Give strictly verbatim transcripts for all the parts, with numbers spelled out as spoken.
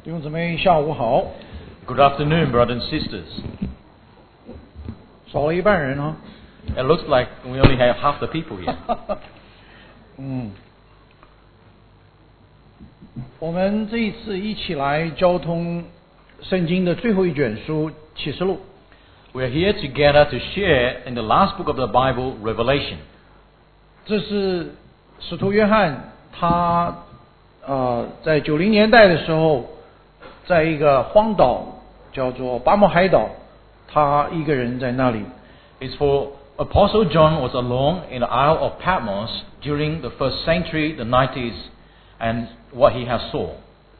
弟兄姊妹，下午好。 Good afternoon, brothers and sisters. 少了一半人啊。 It looks like we only have half the people here. 嗯，我们这一次一起来交通圣经的最后一卷书《启示录》。 We're here together to share in the last book of the Bible, Revelation. 这是使徒约翰他呃在九零年代的时候，在一个荒岛叫做巴摩海岛，他一个人在那里。 It's for Apostle John was alone in the Isle of Patmos during the first century, the nineties, and what he has saw.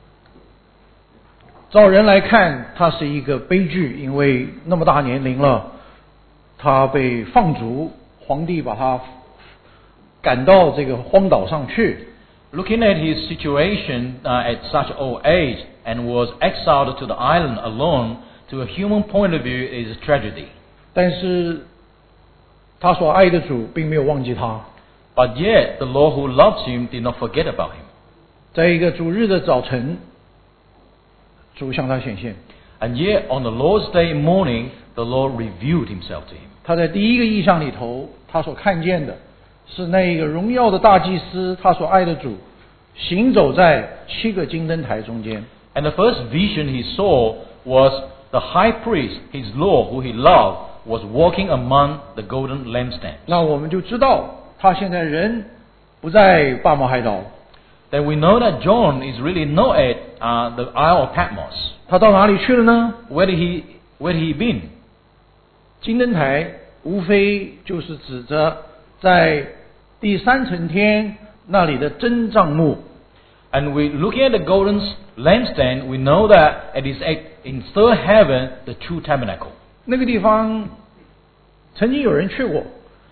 照人来看，他是一个悲剧，因为那么大年龄了，他被放逐，皇帝把他赶到这个荒岛上去。 Looking at his situation uh, at such old age and was exiled to the island alone, to a human point of view, is a tragedy. 但是他所爱的主并没有忘记他。 But yet, the Lord who loves him did not forget about him. 在一个主日的早晨，主向他显现。 And yet, on the Lord's Day morning, the Lord revealed himself to him. 他在第一个意象里头，他所看见的是那个荣耀的大祭司，他所爱的主，行走在七个金灯台中间。 And the first vision he saw was the high priest, his Lord, who he loved, was walking among the golden lampstands. 那我们就知道，他现在人不在巴摩海岛， Then we know that John is really not at uh, the Isle of Patmos. 他到哪里去了呢？ Where did he, where did he been? 金灯台无非就是指着在第三层天那里的真帐幕。 And we looking at the golden lampstand, we know that it is at, in third heaven, the true tabernacle. 那个地方曾经有人去过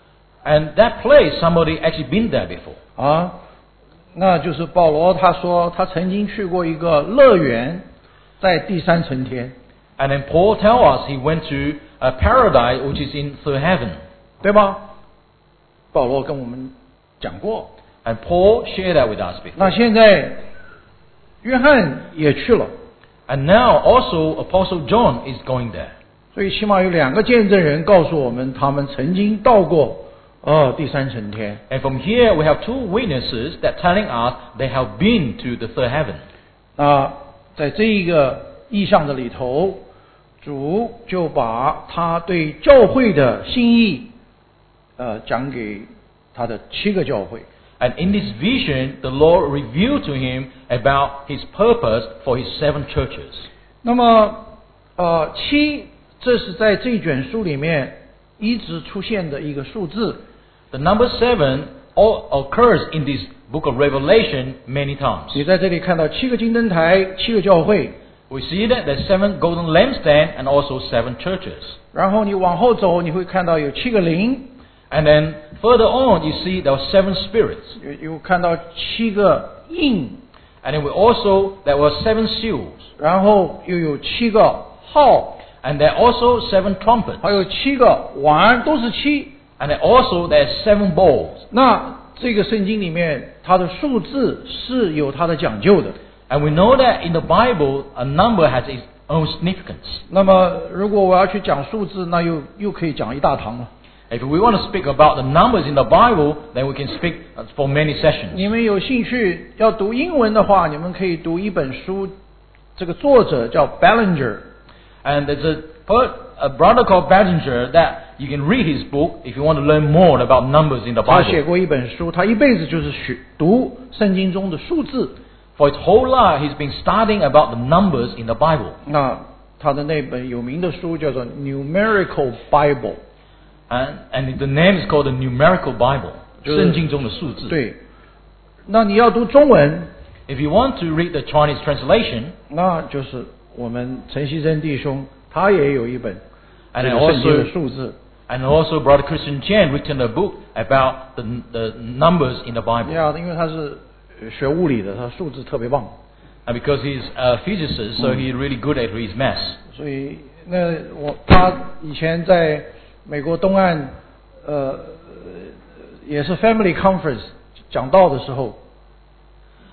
And that place, somebody actually been there before. 啊，那就是保罗他说他曾经去过一个乐园，在第三层天， And then Paul tells us he went to a paradise which is in third heaven. 对吧？保罗跟我们讲过。 And Paul shared that with us before. 那现在约翰也去了， And now also Apostle John is going there. 所以起码有两个见证人告诉我们，他们曾经到过哦第三层天。 And from here we have two witnesses that telling us they have been to the third heaven. 那在这一个意象的里头，主就把他对教会的心意，呃，讲给他的七个教会。 And in this vision, the Lord revealed to him about his purpose for his seven churches. 那么，呃，七，这是在这卷书里面一直出现的一个数字。 The number seven all occurs in this book of Revelation many times. 你在这里看到七个金灯台，七个教会， We see that there's seven golden lampstands and also seven churches. 然后你往后走，你会看到有七个灵， And then further on, you see there were seven spirits. 有有看到七个印， And then we also, there were seven seals. 然后又有七个号， And there are also seven trumpets. 还有七个碗，都是七。 And then also there's seven bowls. 那这个圣经里面，它的数字是有它的讲究的。 And we know that in the Bible, a number has its own significance. 那么，如果我要去讲数字，那又又可以讲一大堂了。 If we want to speak about the numbers in the Bible, then we can speak for many sessions. 你们有兴趣要读英文的话，你们可以读一本书，这个作者叫 Ballinger。 And there's a, per- a brother called Badger that you can read his book if you want to learn more about numbers in the 他写 Bible. 过一本书，他一辈子就是学读圣经中的数字。 For his whole life, he's been studying about the numbers in the Bible. 那他的那本有名的书叫做《Numerical Bible》。 And, and the name is called the Numerical Bible. 就是圣经中的数字。 对，那你要读中文， If you want to read the Chinese translation, 那就是我们陈锡珍弟兄，他也有一本 and 这 then 个圣经的 also, 数字。 and also Brother Christian Chen written a book about the, the numbers in the Bible. 呀，因为他是学物理的，他数字特别棒， And because he's a physicist, so he's really good at his maths. 所以那我他以前在美国东岸，呃，也是 Family Conference 讲道的时候，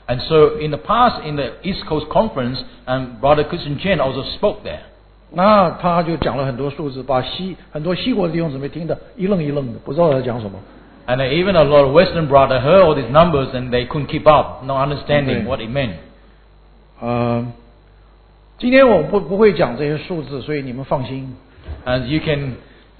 And so in the past, in the East Coast Conference, um, Brother Christian Chen also spoke there. 那他就讲了很多数字，把西很多西国的弟兄姊妹听得一愣一愣的，不知道他讲什么。 And even a lot of Western brother heard all these numbers and they couldn't keep up, not understanding Okay. what it meant. 呃，今天我不不会讲这些数字，所以你们放心。 And you can,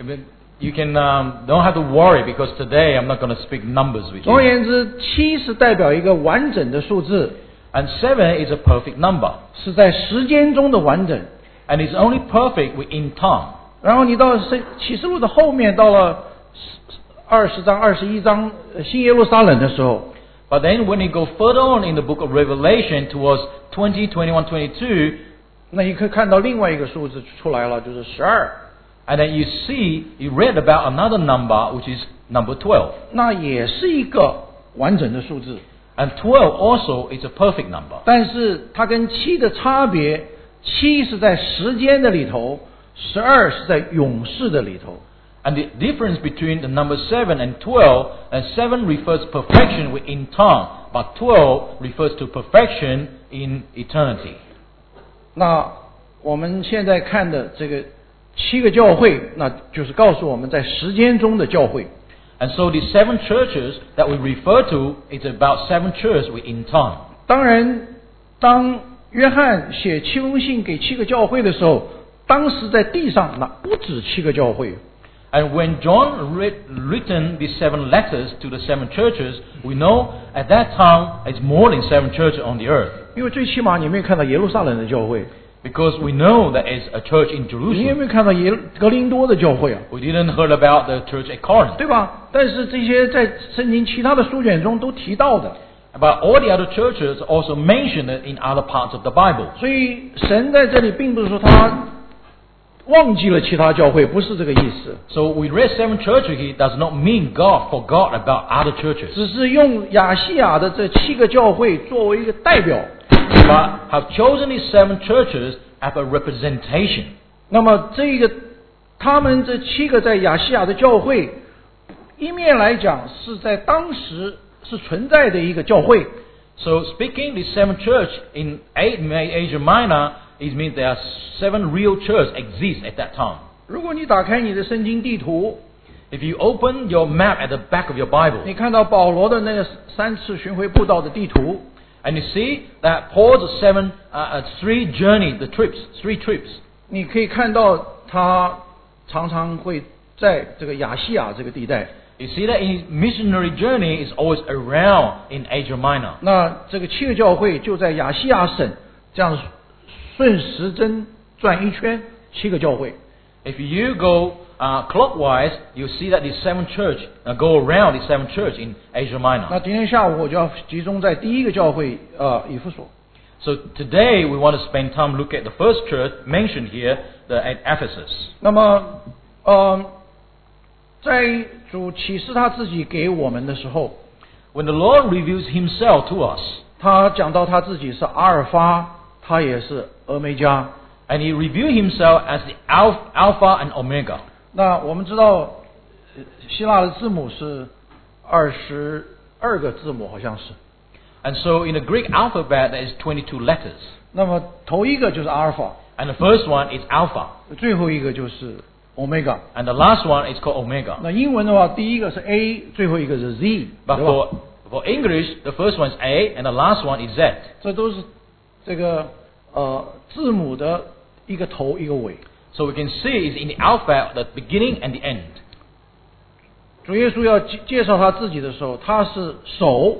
you can um, don't have to worry because today I'm not going to speak numbers with 总而 you. 言之，七是代表一个完整的数字， And seven is a perfect number, 是在时间中的完整。 and it's only perfect within time. 然后你到圣启示录的后面，到了二十章、二十一章呃新耶路撒冷的时候， But then when you go further on in the book of Revelation towards twenty, twenty-one, twenty-two, 那你可以看到另外一个数字出来了，就是十二。 and then you see, you read about another number which is number twelve. 那也是一个完整的数字， And twelve also is a perfect number. 但是它跟七的差别，七是在时间的里头，十二是在永世的里头。 And the difference between the number seven and twelve, and seven refers to perfection within time, but twelve refers to perfection in eternity. 那我们现在看的这个七个教会，那就是告诉我们在时间中的教会。 And so the seven churches that we refer to is about seven churches within time. 当然，当约翰写七封信给七个教会的时候，当时在地上那不止七个教会。 And when John writ, written these seven letters to the seven churches, we know at that time it's more than seven churches on the earth. 因为最起码你没有看到耶路撒冷的教会， Because we know there is a church in 你也 Jerusalem. 没有看到耶格林多的教会啊， We didn't heard about the church at Corinth. 对吧？但是这些在圣经其他的书卷中都提到的， But all the other churches also mentioned it in other parts of the Bible. 所以神在这里并不是说他忘记了其他教会，不是这个意思， So we read seven churches here does not mean God forgot about other churches. 只是用亚细亚的这七个教会作为一个代表。 But have chosen these seven churches as a representation. 那么这个他们这七个在亚细亚的教会，一面来讲是在当时是存在的一个教会， So speaking the seven church in Asia Minor, it means there are seven real churches exist at that time. 如果你打开你的圣经地图， If you open your map at the back of your Bible, 你看到保罗的那个三次巡回布道的地图， and you see that Paul's seven, uh, uh, three journeys, the trips, three trips, 你可以看到他常常会在这个亚细亚这个地带。 you see that his missionary journey is always around in Asia Minor. 那这个七个教会就在亚细亚省这样顺时针转一圈，七个教会。 If you go uh, clockwise, you see that the seven church uh, go around the seven church in Asia 那 Minor. 今天下午我就要集中在第一个教会，呃，以弗所。 So today we want to spend time look at the first church mentioned here, the, at Ephesus. 那么，呃，在主启示他自己给我们的时候， When the Lord reveals Himself to us, 他讲到他自己是阿尔法，他也是俄梅加。 and He revealed Himself as the Alpha, Alpha and Omega. 那我们知道，呃希腊的字母是二十二个字母，好像是。 And so in the Greek alphabet there is twenty-two letters. 那么头一个就是阿尔法， And the first one is Alpha, 最后一个就是欧米伽。 and the last one is called Omega. 那英文的话，第一个是 A， 最后一个是 Z， But 对吧？ for, for English, the first one is A, and the last one is Z. 这都是这个呃字母的一个头一个尾。 So we can see it's in the alphabet, the beginning and the end. 主耶稣要介介绍他自己的时候，他是首，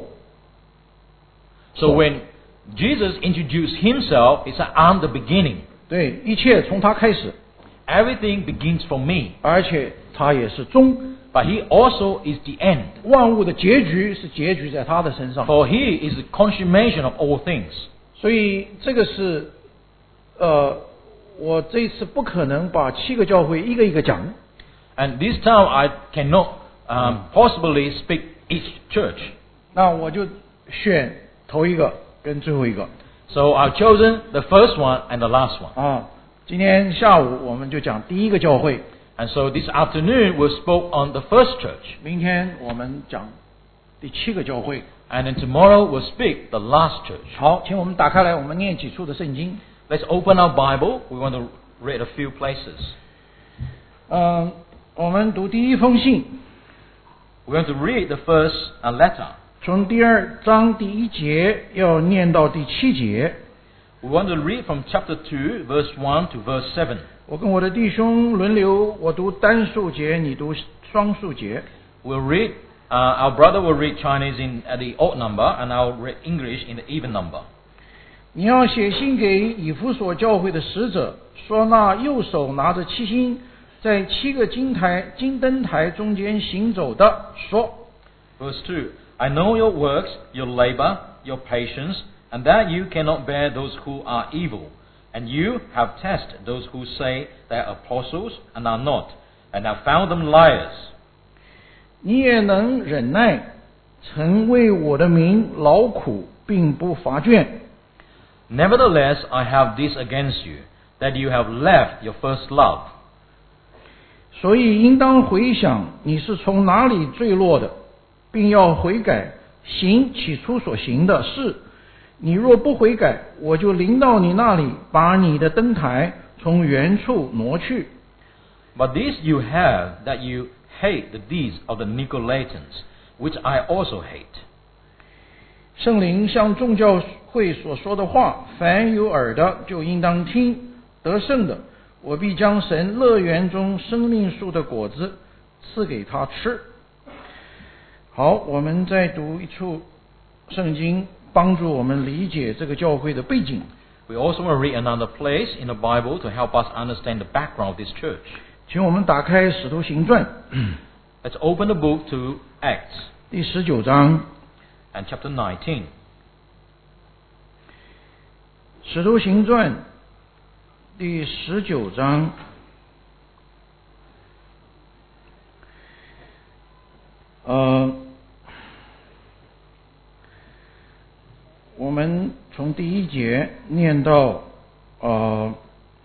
So when Jesus introduced Himself, He said, I'm the beginning. 对，一切从他开始， Everything begins from me. 而且他也是终， But He also is the end. 万物的结局是结局在他的身上。 For He is the consummation of all things. 所以这个是，呃，我这一次不可能把七个教会一个一个讲， And this time I cannot um, possibly speak each church. 那我就选头一个跟最后一个 So I've chosen the first one and the last one. 啊。今天下午我们就讲第一个教会， And so this afternoon we spoke on the first church. 明天我们讲第七个教会。 And then tomorrow we'll speak the last church. 好，请我们打开来，我们念几处的圣经。 Let's open our Bible. We want to read a few places. 嗯，我们读第一封信， We're going to read the first uh, letter. 从第二章第一节要念到第七节。 We want to read from chapter two, verse one to verse seven. 我跟我的弟兄轮流，我读单数节，你读双数节。 We'll read, uh, our brother will read Chinese in at the odd number, and I'll read English in the even number. 你要写信给以弗所教会的使者，说那右手拿着七星，在七个金台金灯台中间行走的，说。 Verse two. I know your works, your labor, your patience, and that you cannot bear those who are evil. And you have tested those who say they are apostles and are not, and have found them liars. 你也能忍耐，曾为我的名劳苦，并不乏倦。 Nevertheless, I have this against you, that you have left your first love. 所以应当回想你是从哪里坠落的，并要悔改，行起初所行的事。你若不悔改，我就临到你那里，把你的灯台从原处挪去。 But this you have, that you hate the deeds of the Nicolaitans, which I also hate. 圣灵向众教会所说的话，凡有耳的就应当听。得胜的，我必将神乐园中生命树的果子赐给他吃。好，我们再读一处圣经，帮助我们理解这个教会的背景。 We also want to read another place in the Bible to help us understand the background of this church. 请我们打开《使徒行传》 Let's open the book to Acts 第十九章，《 and chapter nineteen. 使徒行传》第十九章。呃，我们从第一节念到呃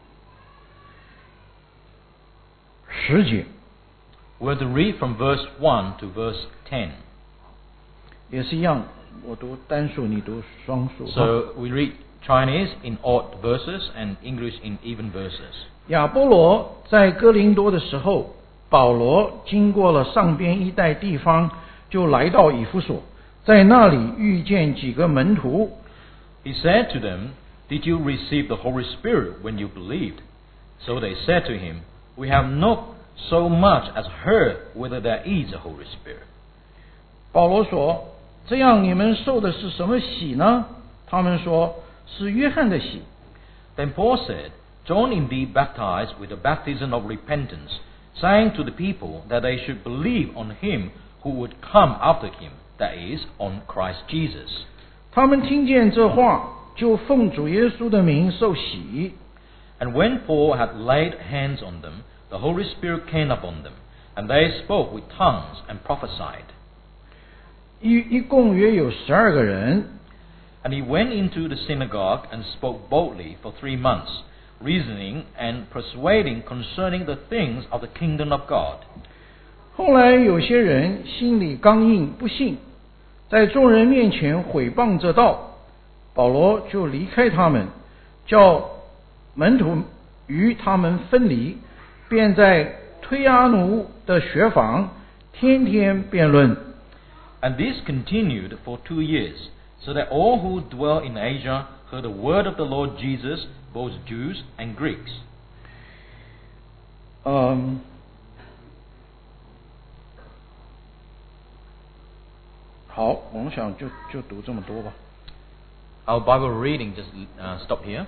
十节， We're to read from verse one to verse ten. 也是一样，我读单数，你读双数。 So we read Chinese in odd verses and English in even verses. 亚波罗在哥林多的时候，保罗经过了上边一带地方，就来到以弗所，在那里遇见几个门徒。 He said to them, Did you receive the Holy Spirit when you believed? So they said to him, We have not so much as heard whether there is a Holy Spirit. 保罗说：“这样你们受的是什么洗呢？”他们说：“是约翰的洗。” Then Paul said, John indeed baptized with the baptism of repentance, saying to the people that they should believe on him who would come after him, that is, on Christ Jesus. 他们听见这话，就奉主耶稣的名受洗。 And when Paul had laid hands on them, the Holy Spirit came upon them, and they spoke with tongues and prophesied. 一一共约有十二个人。 And he went into the synagogue and spoke boldly for three months, reasoning and persuading concerning the things of the kingdom of God. 后来有些人心里刚硬，不信，在众人面前毁谤这道，保罗就离开他们，叫门徒与他们分离，便在推阿奴的学坊天天辩论。 And this continued for two years, so that all who dwell in Asia heard the word of the Lord Jesus, both Jews and Greeks. 嗯，好，我们想就就读这么多吧。 Our Bible reading just uh, stop here.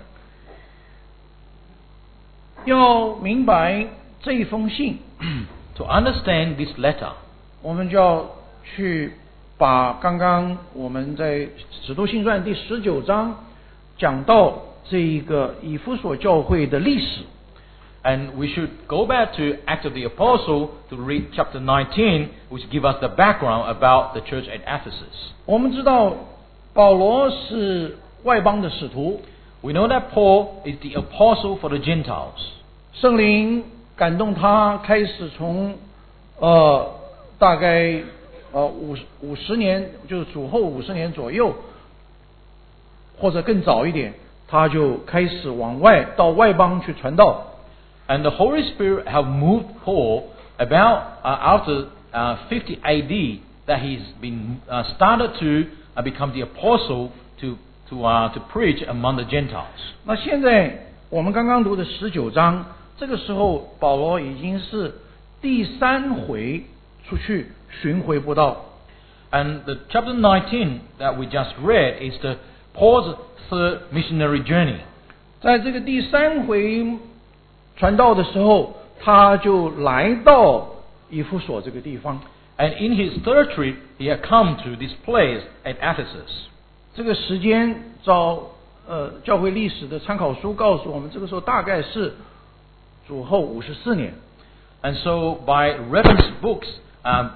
要明白这一封信， To understand this letter, 我们就要去把刚刚我们在《使徒行传》第十九章讲到这一个以弗所教会的历史。 and we should go back to Acts of the Apostle to read chapter nineteen, which give us the background about the church at Ephesus. 我们知道保罗是外邦的使徒， We know that Paul is the apostle for the Gentiles. 圣灵感动他，开始从呃大概呃五五十年，就是主后五十年左右，或者更早一点，他就开始往外到外邦去传道。 And the Holy Spirit have moved Paul about uh, after uh, fifty A D that he's been uh, started to uh, become the apostle to to uh, to preach among the Gentiles. 那现在我们刚刚读的十九章，这个时候保罗已经是第三回出去巡回布道。 And the chapter nineteen that we just read is the Paul's third missionary journey. 在这个第三回传道的时候，他就来到以弗所这个地方。 And in his third trip, he had come to this place at Ephesus. 这个时间照呃教会历史的参考书告诉我们，这个时候大概是主后五十四年。 And so, by reference books um,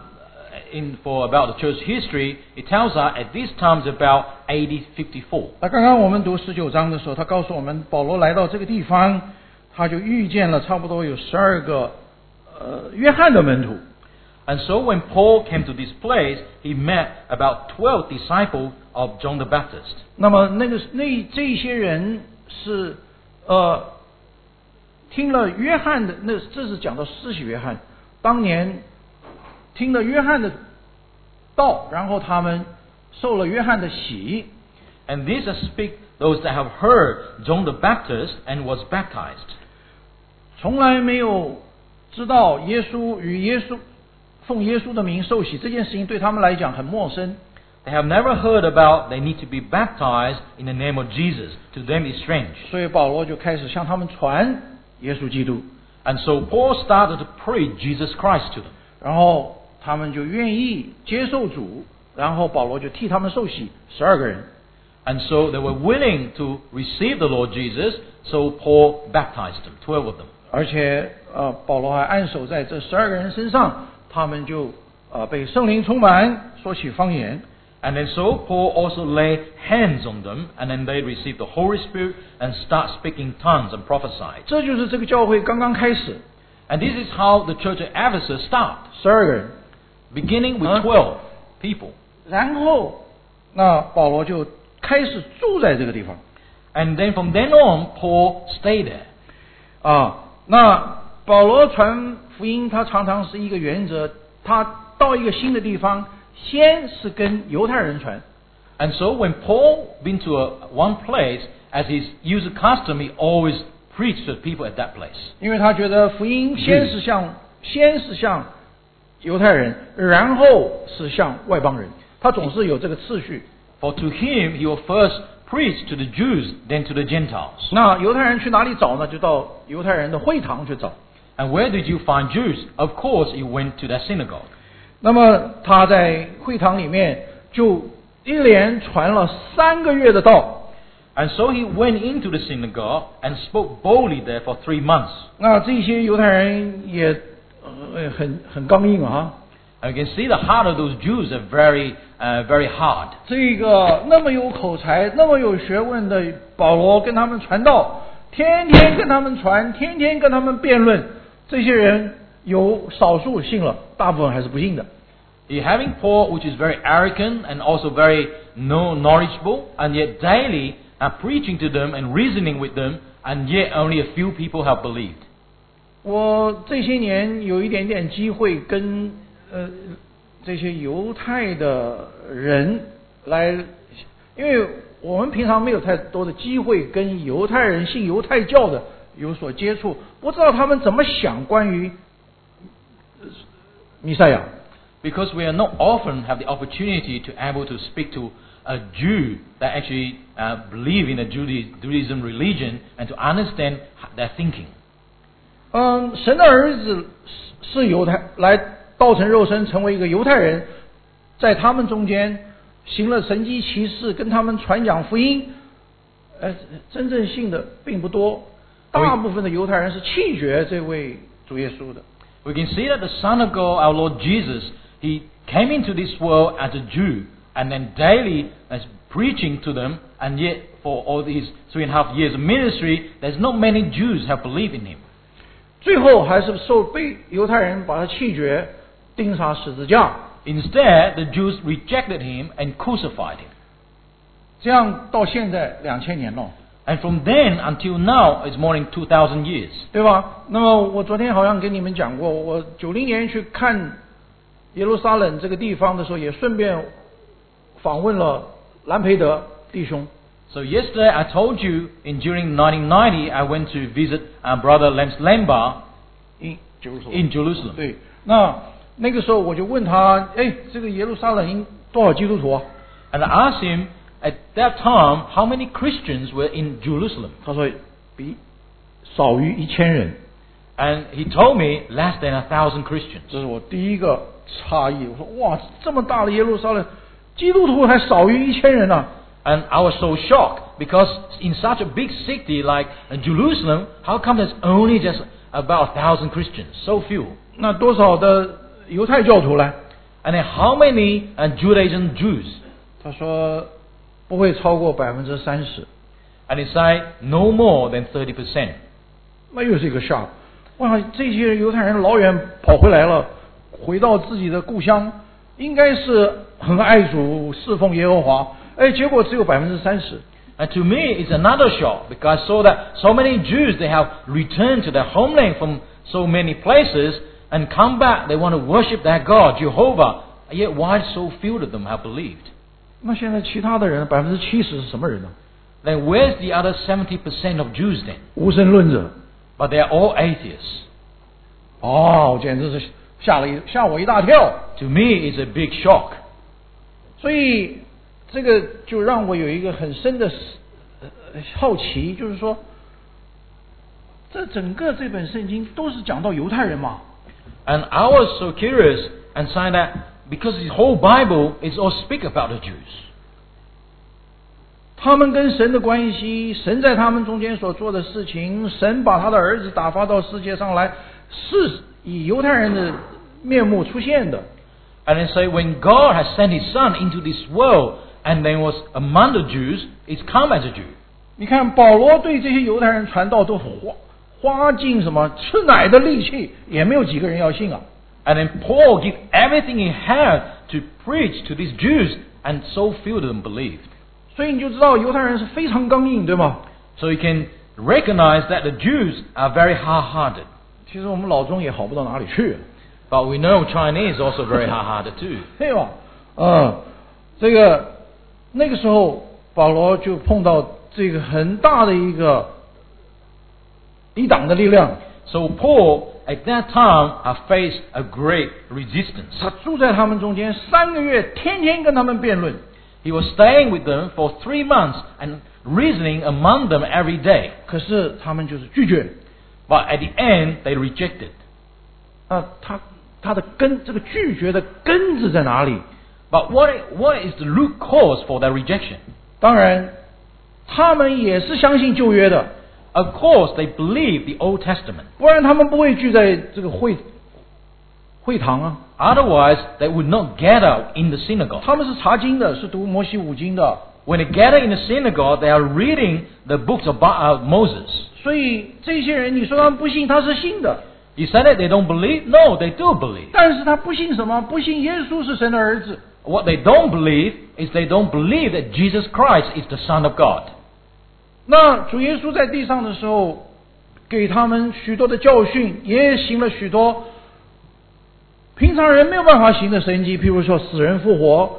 in for about the church history, it tells us at this time it's about A D fifty-four. 那刚刚我们读十九章的时候，他告诉我们，保罗来到这个地方，他就遇见了差不多有十二个呃约翰的门徒。 And so when Paul came to this place, he met about twelve disciples of John the Baptist. 那么那个那这些人是呃听了约翰的，那这是讲到施洗约翰当年听了约翰的道，然后他们受了约翰的洗。 And these speak those that have heard John the Baptist and was baptized. 从来没有知道耶稣与耶稣奉耶稣的名受洗这件事情对他们来讲很陌生。 They have never heard about they need to be baptized in the name of Jesus. To them it's strange. 所以保罗就开始向他们传耶稣基督。 And so Paul started to preach Jesus Christ to them. 然后他们就愿意接受主，然后保罗就替他们受洗，十二个人。 And so they were willing to receive the Lord Jesus, so Paul baptized them, twelve of them. 而且呃，保罗还按手在这十二个人身上，他们就呃被圣灵充满，说起方言。 And then so Paul also lay hands on them, and then they received the Holy Spirit and start speaking tongues and prophesied. 这就是这个教会刚刚开始。 And this is how the church of Ephesus started. 十二个人 Beginning with twelve people. 然后那保罗就开始住在这个地方。 And then from then on, Paul stayed there. 啊，那保罗传福音，他常常是一个原则，他到一个新的地方，先是跟犹太人传。 And so when Paul been to a, one place, as his usual custom, he always preached to people at that place. 因为他觉得福音先是向先是向犹太人，然后是向外邦人，他总是有这个次序。 For to him, he will first preach to the Jews, then to the Gentiles. 那犹太人去哪里找呢？就到犹太人的会堂去找。 And where did you find Jews? Of course, you went to the synagogue. 那么他在会堂里面就一连传了三个月的道。 And so he went into the synagogue and spoke boldly there for three months. 那这些犹太人也呃很很刚硬啊。 And you can see the heart of those Jews are very, uh, very hard. 这个那么有口才、那么有学问的保罗跟他们传道，天天跟他们传，天天跟他们辩论。这些人有少数信了，大部分还是不信的。 You're having Paul, which is very arrogant and also very no knowledgeable, and yet daily uh, preaching to them and reasoning with them, and yet only a few people have believed. 我这些年有一点点机会跟呃这些犹太的人来，因为我们平常没有太多的机会跟犹太人信犹太教的有所接触，不知道他们怎么想关于弥赛亚。 Because we are not often have the opportunity to able to speak to a Jew that actually uh, believe in the Judaism religion and to understand their thinking. 嗯，神的儿子是犹太，来道成肉身成为一个犹太人，在他们中间行了神迹奇事，跟他们传讲福音。呃，真正信的并不多，大部分的犹太人是弃绝这位主耶稣的。 We can see that the Son of God, our Lord Jesus, He came into this world as a Jew, and then daily as preaching to them, and yet for all these three and a half years of ministry, there's not many Jews have believed in Him. 最后还是受被犹太人把他弃绝，钉上十字架， Instead, the Jews rejected him and crucified him. 这样到现在两千年了， And from then until now, it's more than two thousand years. 对吧？那么我昨天好像跟你们讲过，我九零年去看耶路撒冷这个地方的时候，也顺便访问了兰培德弟兄。 So yesterday I told you, in during nineteen ninety, I went to visit our brother Lems Lemba in in Jerusalem. 对，那那个时候我就问他，哎，这个耶路撒冷应多少基督徒啊？ And I asked him at that time how many Christians were in Jerusalem. 他说比少于一千人。 And he told me less than a thousand Christians. 这是我第一个诧异。我说哇，这么大的耶路撒冷，基督徒还少于一千人啊！ And I was so shocked because in such a big city like Jerusalem, how come there's only just about a thousand Christians? So few. 那多少的犹太教徒呢？ And then how many uh, Judaism Jews? 他说不会超过百分之三十。 And he said no more than thirty percent. 那又是一个 shock。哇，这些犹太人老远跑回来了，回到自己的故乡，应该是很爱主、侍奉耶和华。哎，结果只有百分之三十。 And to me, it's another shock because I saw that so many Jews, they have returned to their homeland from so many places and come back. They want to worship their God, Jehovah. Yet why so few of them have believed? 那现在其他的人百分之七十是什么人呢？ Then where's the other seventy percent of Jews then? 无神论者。 But they are all atheists. 哦，简直是吓了一吓我一大跳。 To me, it's a big shock. 所以这个就让我有一个很深的呃好奇，就是说，这整个这本圣经都是讲到犹太人嘛。 And I was so curious and saying that because the whole Bible is all speak about the Jews. 他们跟神的关系，神在他们中间所做的事情，神把他的儿子打发到世界上来，是以犹太人的面目出现的。 And they say when God has sent His Son into this world and then was among the Jews, it's come as a Jew. 你看保罗对这些犹太人传道都花花尽什么吃奶的力气，也没有几个人要信啊。 And then Paul gave everything he had to preach to these Jews, and so few of them believed. 所以你就知道犹太人是非常刚硬，对吗？ So you can recognize that the Jews are very hard-hearted. 其实我们老中也好不到哪里去， But we know Chinese also very hard-hearted too. 对吧？嗯，这个那个时候保罗就碰到这个很大的一个抵挡的力量。 So Paul at that time have faced a great resistance. 他住在他们中间三个月，天天跟他们辩论。 He was staying with them for three months and reasoning among them every day. 可是他们就是拒绝。 But at the end, they rejected. 啊，他他的根，这个拒绝的根子在哪里？ But what, what is the root cause for their rejection? 当然，他们也是相信旧约的， Of course, they believe the Old Testament. 不然他们不会聚在这个会会堂啊。 Otherwise, they would not gather in the synagogue. 他们是查经的，是读摩西五经的， When they gather in the synagogue, they are reading the books of uh, Moses. 所以这些人，你说他们不信，他是信的， You said that they don't believe? No, they do believe. 但是他不信什么？不信耶稣是神的儿子。 What they don't believe is they don't believe that Jesus Christ is the Son of God. 那主耶稣在地上的时候，给他们许多的教训，也行了许多平常人没有办法行的神迹，譬如说死人复活。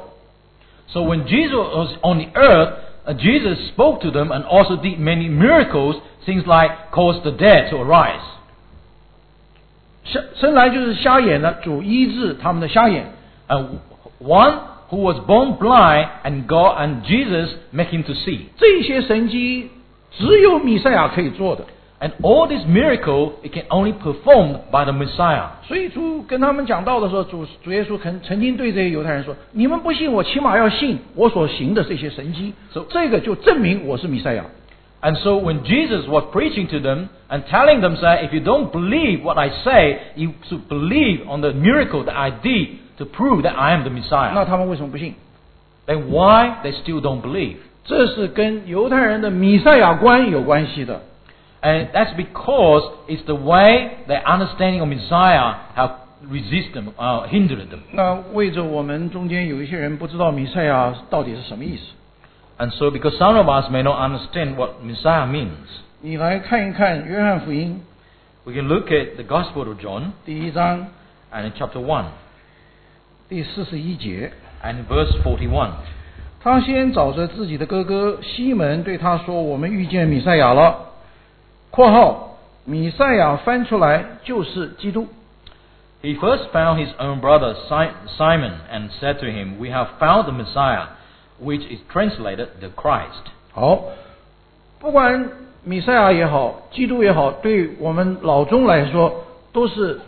So when Jesus was on the earth, uh, Jesus spoke to them and also did many miracles, things like caused the dead to arise. 生生来就是瞎眼的，主医治他们的瞎眼。 And one who was born blind and God and Jesus make him to see. 这些神迹只有弥赛亚可以做的。 And all this miracle, it can only performed by the Messiah. 所以主跟他们讲道的时候，主主耶稣曾曾经对这些犹太人说：“你们不信我，起码要信我所行的这些神迹。” So 这个就证明我是弥赛亚。 And so when Jesus was preaching to them and telling them, say, if you don't believe what I say, you should believe on the miracle that I did to prove that I am the 那 Messiah. 他们为什么不信？ Then why they still don't believe? 这是跟犹太人的弥赛亚观有关系的。 And that's because it's the way their understanding of Messiah have resist them, uh, hindered them. 那为着我们中间有一些人不知道弥赛亚到底是什么意思， And so, because some of us may not understand what Messiah means, 你来看一看约翰福音 we can look at the Gospel of John 第一章 and in chapter one 第四十一节。 and in verse forty-one. 他先找着自己的哥哥西门，对他说：“我们遇见弥赛亚了。”（括号弥赛亚翻出来就是基督。 He first found his own brother Si- Simon and said to him, "We have found the Messiah," which is translated the Christ. 好，不管弥赛亚也好，基督也好，对我们老中来说都是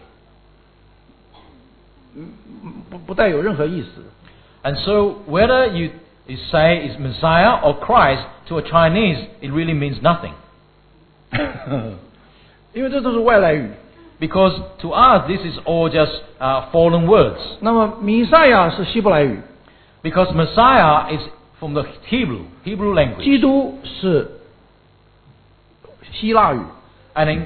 嗯不不带有任何意思的。 And so, whether you, you say it's Messiah or Christ, to a Chinese, it really means nothing. 因为这都是外来语。 Because to us, this is all just uh, foreign words. 那么弥赛亚是希伯来语， Because Messiah is from the Hebrew, Hebrew language. 基督是希腊语。 And then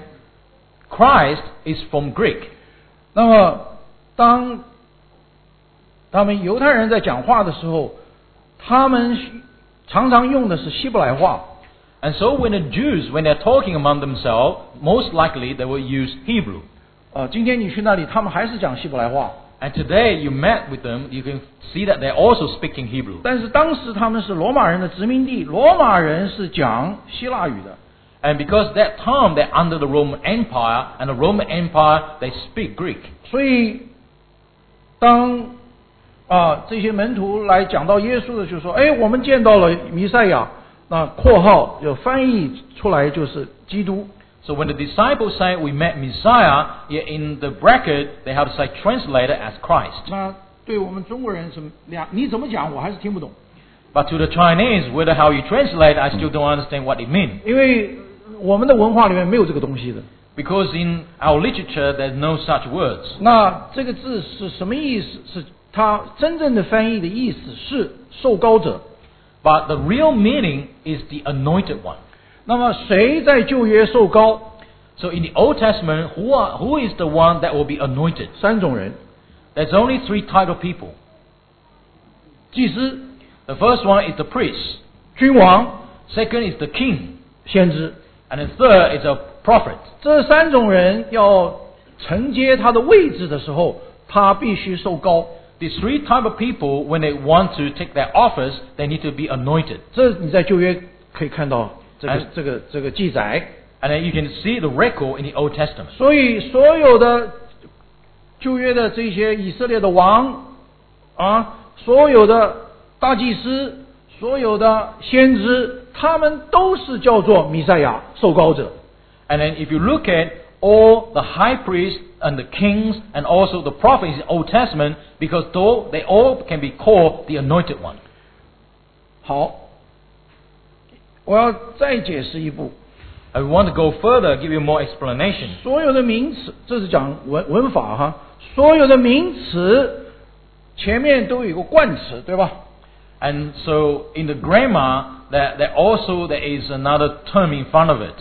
Christ is from Greek. 那么当他们犹太人在讲话的时候，他们常常用的是希伯来话。 And so when the Jews, when they're talking among themselves, most likely they will use Hebrew. 啊，今天你去那里，他们还是讲希伯来话。 And today you met with them, you can see that they're also speaking Hebrew. 但是当时他们是罗马人的殖民地，罗马人是讲希腊语的。 And because that time they're under the Roman Empire, and the Roman Empire, they speak Greek. 所以当啊这些门徒来讲到耶稣的，就说：“哎，我们见到了弥赛亚。”那括号有翻译出来就是基督。 So when the disciples say we met Messiah, yeah, in the bracket they have to say translated as Christ. 那对我们中国人是两，你怎么讲我还是听不懂， But to the Chinese, whether how you translate, I still don't understand what it means. 因为我们的文化里面没有这个东西的。 Because in our literature, there's no such words. 那这个字是什么意思？是它真正的翻译的意思是受膏者。 But the real meaning is the anointed one. 那么谁在旧约受膏？ So in the Old Testament, who, are, who is the one that will be anointed? 三种人： There's only three type of people. 祭司、 The first one is the priest. 君王、 Second is the king. 先知。 And the third is a prophet. 这三种人要承接他的位置的时候，他必须受膏。 These three type of people, when they want to take their office, they need to be anointed. 这你在旧约可以看到这个哎这个这个记载。 And then you can see the record in the Old Testament. 所以所有的旧约的这些以色列的王啊，所有的大祭司，所有的先知，他们都是叫做弥赛亚受膏者。 And then if you look at all the high priests and the kings and also the prophets in the Old Testament, because though they all can be called the anointed one. 好，我要再解释一步。 I want to go further, give you more explanation. 所有的名词，这是讲文文法哈，所有的名词前面都有一个冠词，对吧？ And so in the grammar, there, there also there is another term in front of it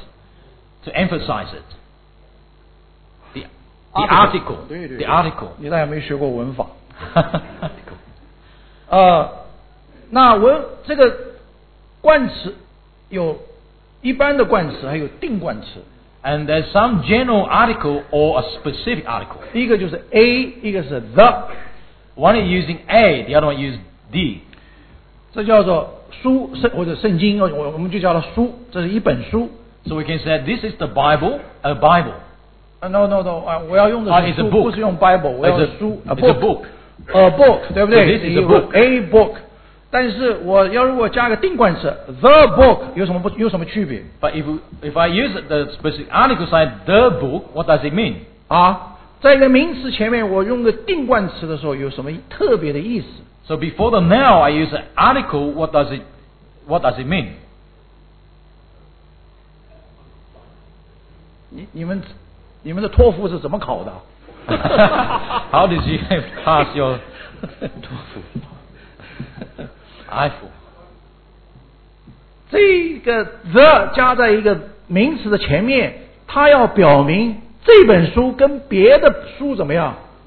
to emphasize it. The, the article. 对对 The article. 你大家没学过文法。呃，那文这个冠词有一般的冠词，还有定冠词。 And there's some general article or a specific article. 一个就是 a， 一个是 the， One is using a, the other one use the. 这叫做书圣或者圣经，我我们就叫它书，这是一本书。 So we can say this is the Bible, a Bible. 啊 ，no no no，啊，我要用的 Ah, 是 it's a 书， book. 不是用 Bible，我要 It's a- 书 it's a book. a book，对不对 So this is a book. a book，但是我要如果加个定冠词 the book，有什么不有什么区别 But if, if I use the specific article side, the book, what does it mean? 啊？在一个名词前面我用个定冠词的时候，有什么特别的意思？ So before the noun, I use an article, what does it, what does it mean? 你你们你们的托福是怎么考的？ How did you pass your Eiffel? 这个 the 加在一个名词的前面，它要表明这本书跟别的书怎么样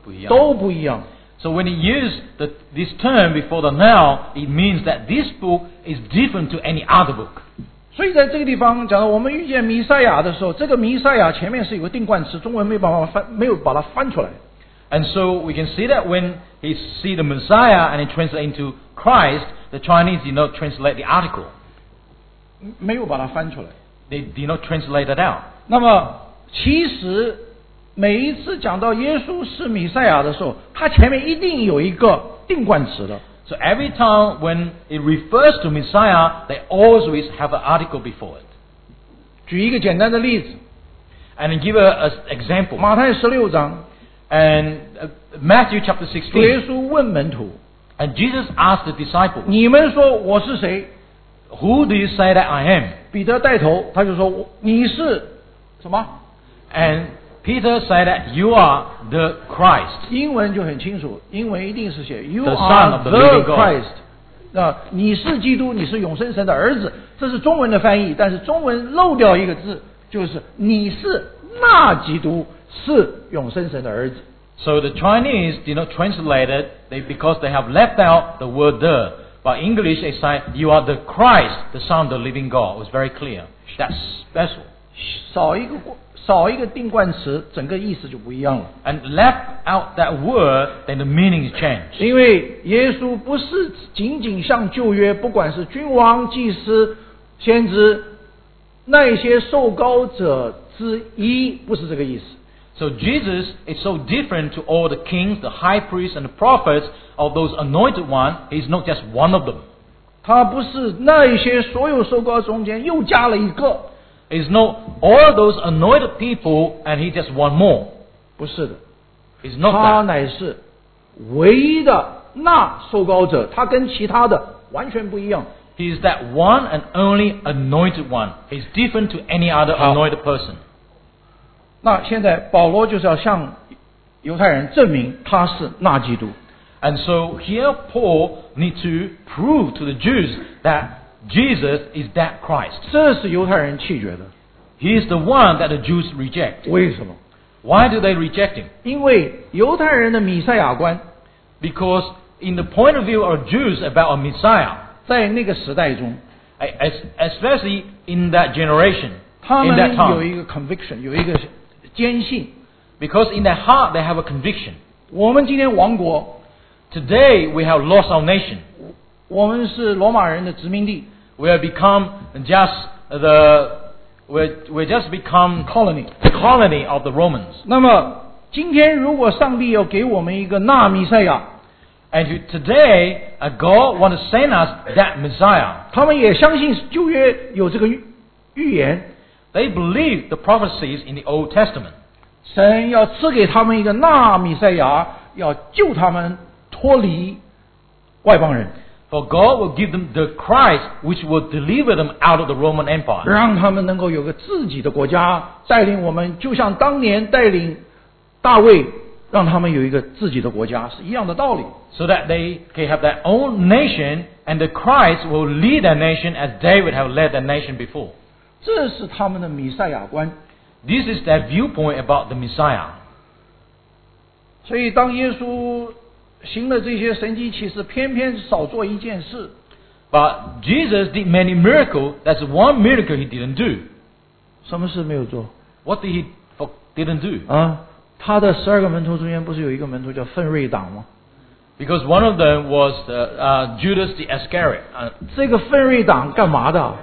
不一样。 都不一样。 So when he used the, this term before the now, it means that this book is different to any other book. 所以在这个地方讲到我们遇见弥赛亚的时候，这个弥赛亚前面是有个定冠词，中文没有办法翻，没有把它翻出来。 And so we can see that when he see the Messiah and he translate into Christ, the Chinese did not translate the article. 没有把它翻出来。 They did not translate it out. 那么其实每一次讲到耶稣是弥赛亚的时候，它前面一定有一个定冠词的。 So every time when it refers to Messiah, they always have an article before it. 举一个简单的例子， And give a, a example. 马太十六章， And uh, Matthew chapter 主耶 sixteen. 稣问门徒 And Jesus asked the：“ disciples, 你们说我是谁？” Who do you say that I am? 彼得带头，他就说：“我你是什么？” And Peter said that you are the Christ. 英文就很清楚，英文一定是写 “You The Son are of the the living God. Christ”。啊，你是基督，你是永生神的儿子，这是中文的翻译，但是中文漏掉一个字，就是你是那基督，是永生神的儿子。 So the Chinese did not translate it they, because they have left out the word the. But English they say you are the Christ, the Son of the living God. It was very clear. That's special. 少一个少一个定冠词，整个意思就不一样了。 And left out that word, then the meaning is changed. 因为耶稣不是仅仅像旧约，不管是君王、祭司、先知，那些受膏者之一，不是这个意思。 So Jesus is so different to all the kings, the high priests, and the prophets of those anointed ones. He's not just one of them. 他不是那些所有受膏中间又加了一个， He's not all those anointed people and he just one more. 不是的， He's not 他 that. 乃是唯一的那受膏者，他跟其他的完全不一样。 He is that one and only anointed one. He's different to any other 好。 anointed person. 那现在保罗就是要向犹太人证明他是那基督。 And so here Paul needs to prove to the Jews that Jesus is that Christ. 这是犹太人弃绝的。 He is the one that the Jews reject. 为什么？ Why do they reject him? 因为犹太人的弥赛亚观 Because in the point of view of Jews about a Messiah, 在那个时代中， es- especially in that generation, 他 in that 们有 time, 一个 conviction， 有一个坚信。 because in their heart they have a conviction. 我们今天亡国， Today we have lost our nation. 我们是罗马人的殖民地 We have become just the we we just become colony。 the colony of the Romans. 那么今天如果上帝要给我们一个那弥赛亚， And to- today, uh, God wants to send us that Messiah. 他们也相信旧约有这个预预言， They believe the prophecies in the Old Testament. 神要赐给他们一个那弥赛亚，要救他们脱离外邦人， For God will give them the Christ which will deliver them out of the Roman Empire. 让他们能够有个自己的国家，带领我们，就像当年带领大卫，让他们有一个自己的国家是一样的道理。 So that they can have their own nation and the Christ will lead their nation as David have led their nation before. 这是他们的弥赛亚观。 This is their viewpoint about the Messiah. 所以当耶稣行了这些神迹奇事，偏偏少做一件事， But Jesus did many miracles. That's one miracle he didn't do. 什么事没有做 What did he for- didn't do? 啊？他的十二个门徒中间不是有一个门徒叫奋锐党吗？ Because one of them was uh, uh, Judas the Iscariot, uh, 这个奋锐党干嘛的？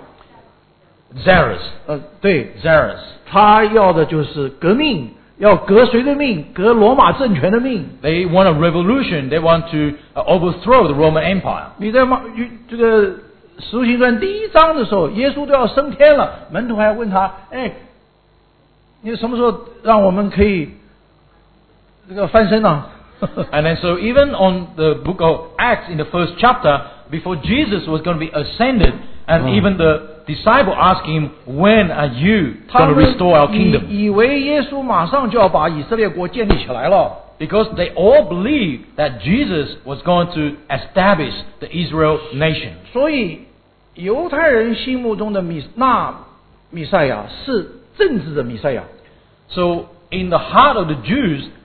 Zarus. 呃，对， Zarus. 他要的就是革命，要革谁的命？革罗马政权的命。 They want a revolution. They want to uh, overthrow the Roman Empire. 你在马这个《使徒行传》第一章的时候，耶稣都要升天了，门徒还问他：“哎，你什么时候让我们可以这个翻身呢、 And then so even on the book of Acts in the first chapter, before Jesus was going to be ascended, and Oh. even the disciple asked him, when are you 他 going to 们 restore our kingdom? 以以为耶稣马上就要把以色列国建立起来了。 Because they all believed that Jesus was going to establish the Israel nation. 所以犹太人心目中的弥那弥赛亚是政治的弥赛亚， So in the heart of the Jews,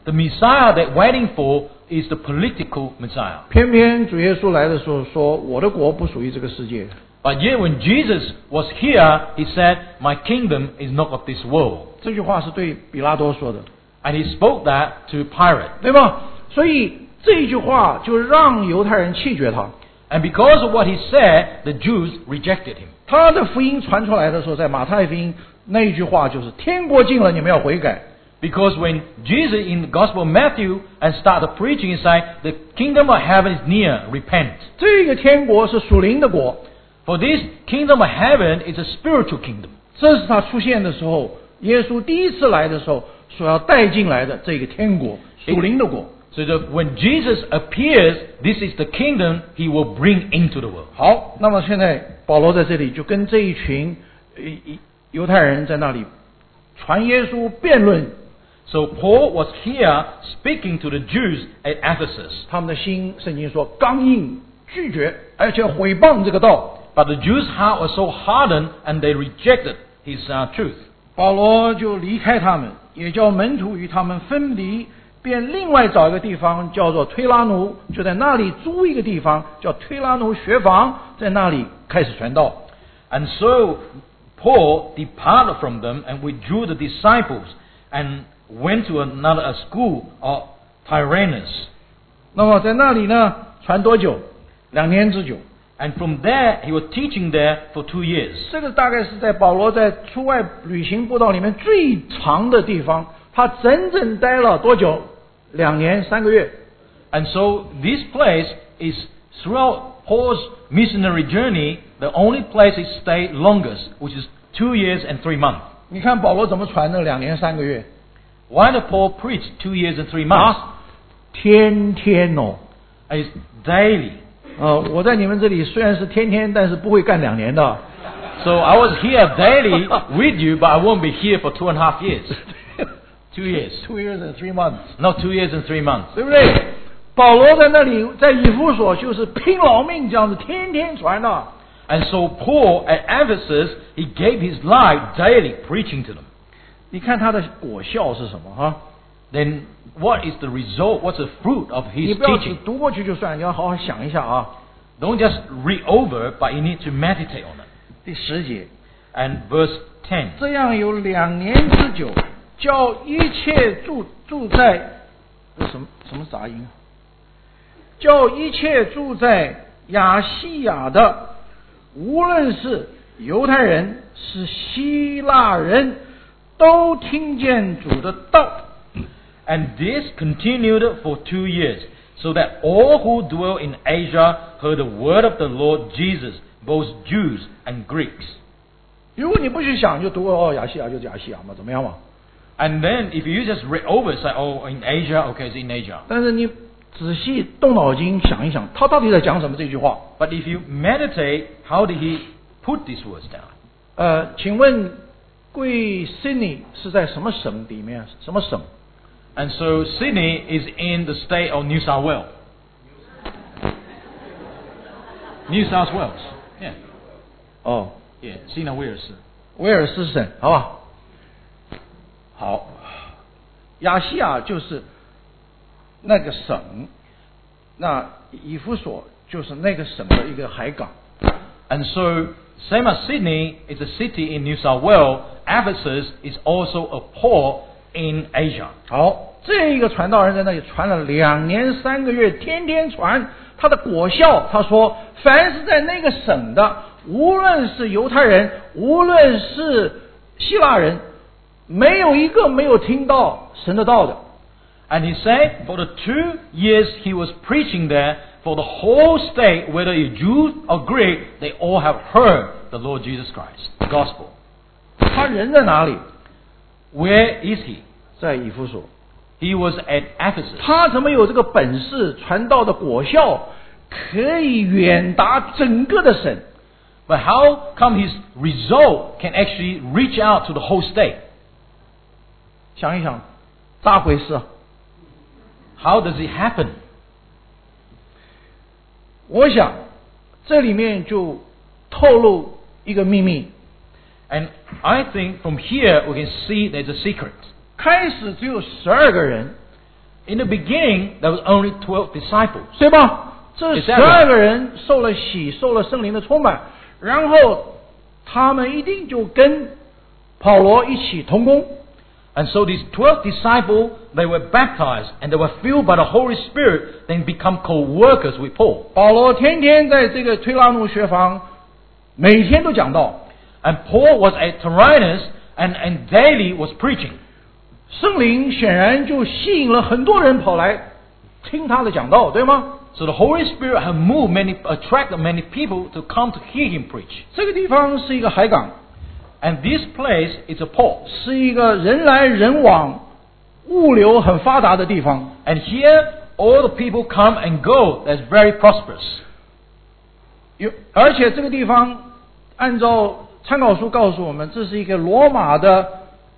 the Messiah they're waiting for is the political Messiah. 偏偏主耶稣来的时候说：“我的国不属于这个世界。” But yet when Jesus was here, he said, "My kingdom is not of this world." 这句话是对比拉多说的， And he spoke that to Pilate. 对吧？所以这句话就让犹太人弃绝他。 And because of what he said, the Jews rejected him. 他的福音传出来的时候，在马太福音那一句话就是：“天国近了，你们要悔改。” Because when Jesus in the Gospel of Matthew and started preaching, he said, "The kingdom of heaven is near, repent." 这个天国是属灵的国， For this kingdom of heaven is a spiritual kingdom. 这是他出现的时候，耶稣第一次来的时候所要带进来的这个天国，属灵的国。 So that when Jesus appears, this is the kingdom he will bring into the world. 好，那么现在保罗在这里就跟这一群呃犹太人在那里传耶稣辩论， So Paul was here speaking to the Jews at Ephesus. 他们的心，圣经说刚硬拒绝，而且毁谤这个道。 But the Jews' heart was so hardened and they rejected his uh, truth. 保罗就离开他们，也叫门徒与他们分离，便另外找一个地方叫做推拉奴，就在那里租一个地方叫推拉奴学房，在那里开始传道。 And so Paul departed from them and withdrew the disciples and went to another a school of Tyrannus. 那么在那里呢，传多久？两年之久。 And from there, he was teaching there for two years. 这个大概是在保罗在出外旅行布道里面最长的地方，他整整待了多久？两年三个月。 And so this place is throughout Paul's missionary journey, the only place he stayed longest, which is two years and three months. 你看保罗怎么传呢？两年三个月 Why did Paul preach two years and three months? 啊，天天哦。 And it's daily. 呃，我在你们这里虽然是天天，但是不会干两年的。 So I was here daily with you, but I won't be here for two and a half years. Two years. Two years and three months， Not two years and three months. 对不对？保罗在那里，在以弗所就是拼老命这样子，天天传的。 And so Paul at Ephesus, he gave his life daily preaching to them. 你看他的果效是什么哈？ Then what is the result? What's the fruit of 你 his 不要只 teaching? 读过去就算，你要好好想一下啊。 Don't just read over, but you need to meditate on it. 第十节， And verse ten. 这样有两年之久，叫一切住住在这什么什么杂音啊？叫一切住在亚细亚的，无论是犹太人是希腊人，都听见主的道。 And this continued for two years, so that all who dwell in Asia heard the word of the Lord Jesus, both Jews and Greeks. 如果你不去想，就读哦，亚细亚就是亚细亚嘛，怎么样嘛？ And then if you just read over, say, oh, in Asia, okay, it's in Asia. 但是你仔细动脑筋想一想，他到底在讲什么这句话？ But if you meditate, how did he put these words down? 呃，请问贵 Sydney 是在什么省里面？什么省？ And so Sydney is in the state of New South Wales. New South Wales. Yeah. 哦， Yeah. 西南威尔士。 威尔斯省，好吧？好，亚细亚就是那个省，那以弗所就是那个省的一个海港。 And so, same as Sydney is a city in New South Wales, Ephesus is also a port in Asia. 好，这一个传道人在那里传了两年三个月，天天传，他的果效，他说，凡是在那个省的，无论是犹太人，无论是希腊人，没有一个没有听到神的道的。 And he said, for the two years he was preaching there, for the whole state, whether you're Jew or Greek, they all have heard the Lord Jesus Christ, the gospel. 他人在哪里？ Where is he? 在以弗所。 He was at Ephesus. 他怎么有这个本事传道的果效，可以远达整个的省？ But how come his result can actually reach out to the whole state? 想一想，咋回事啊？ How does it happen? 我想，这里面就透露一个秘密。 And I think from here we can see there's a secret. 开始只有十二个人， In the beginning, there was only twelve disciples. 对吧？这十二个人受了洗，受了圣灵的充满，然后他们一定就跟保罗一起同工。 And so these twelve disciples, they were baptized and they were filled by the Holy Spirit, then become co-workers with Paul. 保罗天天在这个推拉努学房，每天都讲道。 And Paul was at Tyrannus and, and daily was preaching. 圣灵显然就吸引了很多人跑来听他的讲道，对吗？ So the Holy Spirit had moved many, attracted many people to come to hear him preach. 这个地方是一个海港， And this place is a port. 是一个人来人往、物流很发达的地方。 And here, all the people come and go. That's very prosperous. 有，而且这个地方按照参考书告诉我们，这是一个罗马的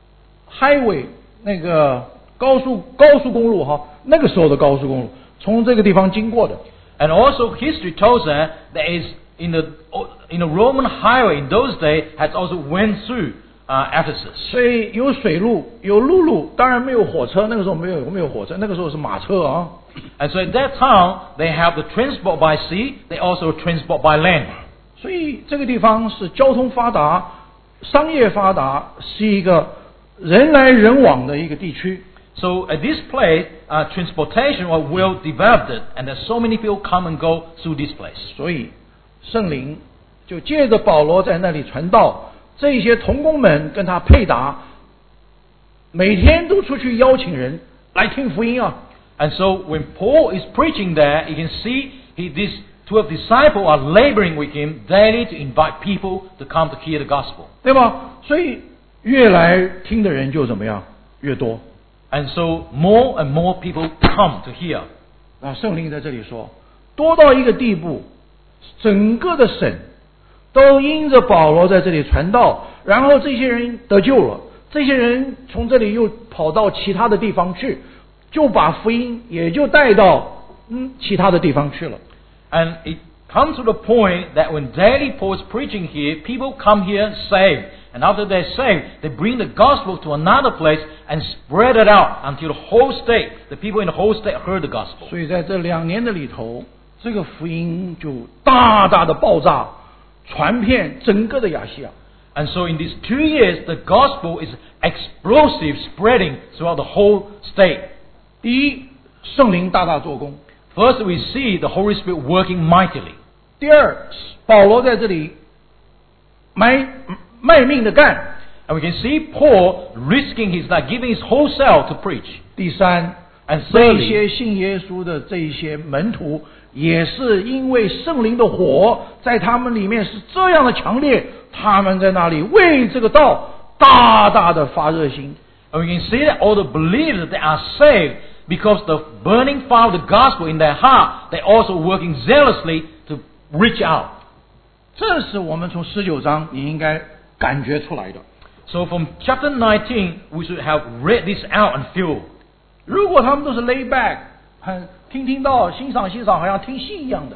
highway， 那个高速高速公路哈，那个时候的高速公路从这个地方经过的。 And also history tells us that is in the in the Roman highway in those days has also went through uh, Ephesus. 所以有水路，有陆路，当然没有火车，那个时候没有没有火车，那个时候是马车啊。 And so at that time they have the transport by sea. They also transport by land. 所以这个地方是交通发达、商业发达，是一个人来人往的一个地区。 So at this place, uh, transportation was well developed, and there's so many people come and go through this place. 所以圣灵就借着保罗在那里传道，这些同工们跟他配搭，每天都出去邀请人来听福音啊。 And so when Paul is preaching there, you can see he, these twelve disciples are laboring with him daily to invite people to come to hear the gospel. 对吧？所以越来听的人就怎么样？越多。 And so more and more people come to hear. 啊，圣灵在这里说，多到一个地步，整个的省都因着保罗在这里传道，然后这些人得救了，这些人从这里又跑到其他的地方去，就把福音也就带到嗯其他的地方去了。 And it comes to the point that when daily Paul is preaching here, people come here saved. And after they're saved, they bring the gospel to another place and spread it out until the whole state, the people in the whole state heard the gospel. 所以在这两年的里头，这个福音就大大的爆炸，传遍整个的亚细亚。 And so in these two years, the gospel is explosive, spreading throughout the whole state. 第一，圣灵大大做工； First, we see the Holy Spirit working mightily. 第二，保罗在这里埋卖命的干。 And we can see Paul risking his life, giving his whole self to preach. 第三， And 这 thirdly, 些信耶稣的这一些门徒，也是因为圣灵的火在他们里面是这样的强烈，他们在那里为这个道大大的发热心。 and we can see that all the believers that are saved, because the burning fire of the gospel in their heart, they're also working zealously to reach out. 这是我们从十九章你应该感觉出来的。 So from chapter nineteen, we should have read this out and feel. 如果他们都是 lay back， 很听听到欣赏欣赏，好像听戏一样的，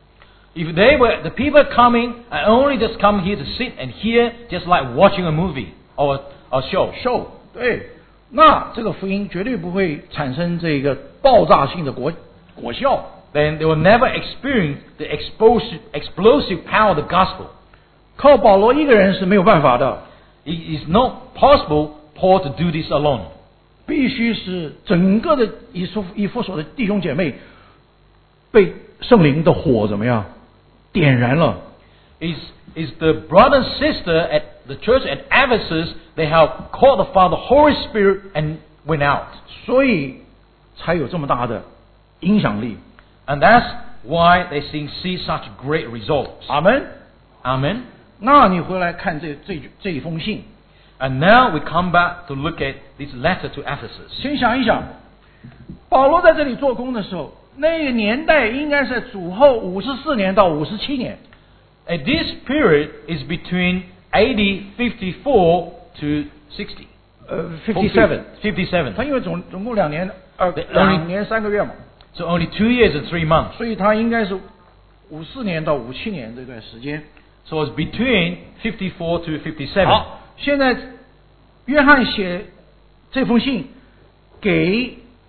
If they were the people coming and only just come here to sit and hear, just like watching a movie or a show. show 对，那这个福音绝对不会产生这个爆炸性的果果效。 Then they will never experience the explosive, explosive power of the gospel. 靠保罗一个人是没有办法的， It is not possible Paul to do this alone. 必须是整个的以弗以弗所的弟兄姐妹被圣灵的火怎么样点燃了。 Is is the brother and sister at the church at Ephesus? They have caught the Father, Holy Spirit, and went out. 所以才有这么大的影响力。 And that's why they see, see such great results. 阿门。 Amen. 那你回来看这这这一封信， And now we come back to look at this letter to Ephesus. 先想一想，保罗在这里做工的时候，那个年代应该是主后五十四年到五十七年。 And this period is between A D fifty-four to sixty. 呃 ，fifty-seven， fifty-seven. 他因为总总共两年，呃， 对两年三个月嘛， So only two years and three months. 所以他应该是五四年到五七年这段时间。 So it's between fifty-four to fifty-seven. 好，现在约翰写这封信给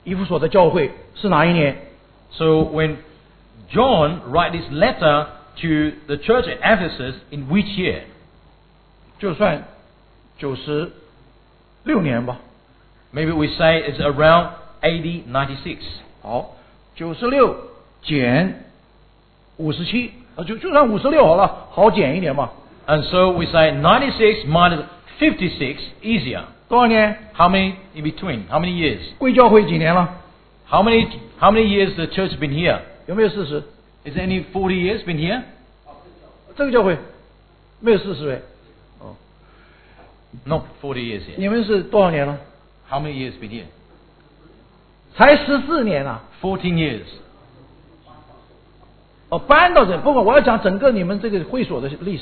以弗所的教会是哪一年？ So when John write this letter to the church at Ephesus, in which year? 就算九十六年吧。 Maybe we say it's around A D ninety-six. 好，九十六减五十七，呃，就就算五十六好了，好减一点嘛。 And so we say ninety-six minus fifty-six, easier. 多少年？ How many in between? How many years? 贵教会几年了？ How many how many years the church been here? 有没有四十？ Is there any forty years been here? 这个教会没有四十位。哦， No, forty years here. 你们是多少年了？ How many years been here? 才十四年啊！ Fourteen years. 哦，搬到这，不过我要讲整个你们这个会所的历史，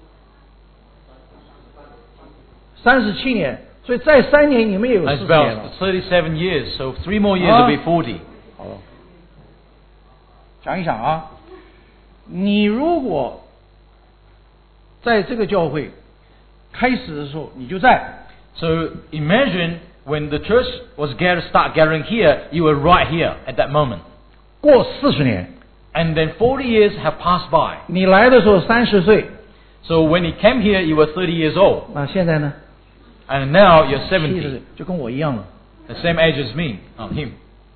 三十七年，所以再三年你们也有 That's 四十年 about 了。 thirty-seven years. So three more years Ah. will be forty. 好了，想一想啊，你如果在这个教会开始的时候你就在， So imagine when the church was gather, start gathering here, you were right here at that moment. 过四十年， And then forty years have passed by. 你来的时候三十岁， So when you came here, you were thirty years old. 那现在呢？ And now you're 七十 seventy. 岁，就跟我一样了。 The same age as me. Oh, him.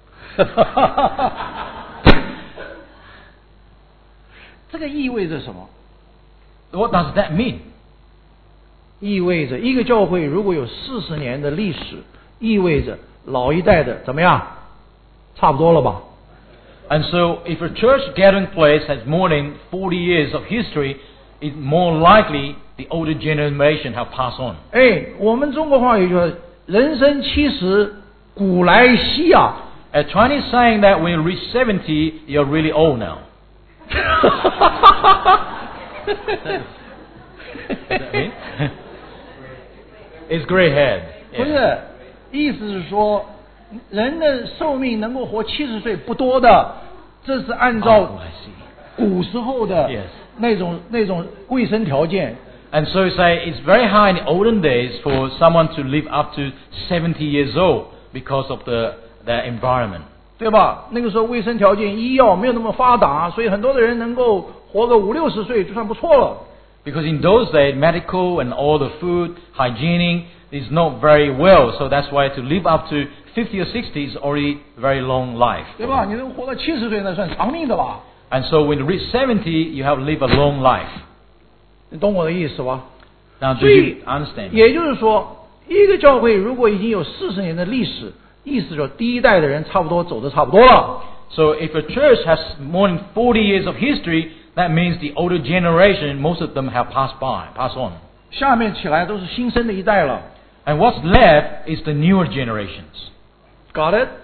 这个意味着什么？ What does that mean? 意味着一个教会如果有四十年的历史，意味着老一代的怎么样？差不多了吧？ And so if a church gathering place has more than forty years of history, it's more likely the older generation have passed on. 哎，我们中国话有句话，人生七十古来稀啊。 A Chinese saying that when you reach seventy, you're really old now. It's gray haired. 不是，意思是说，人的寿命能够活七十岁不多的，这是按 Oh, 照 I see. 古时候的 Yes. 那种那种卫生条件。 And so you say it's very high in the olden days for someone to live up to seventy years old because of the, the environment. 对吧？那个时候卫生条件、医药没有那么发达，所以很多的人能够活个五六十岁就算不错了。 Because in those days, medical and all the food, hygiene is not very well. So that's why to live up to fifty or sixty is already very long life. 对吧？你能活到七十岁，那算长命的吧？ And so when you reach seventy, you have lived a long life. 你懂我的意思吧？ Now, do 所 you 以 understand? 也就是说，一个教会如果已经有四十年的历史，意思说第一代的人差不多走的差不多了。 So if a church has more than forty years of history, that means the older generation, most of them have passed by, passed on. 下面起来都是新生的一代了。 And what's left is the newer generations. Got it？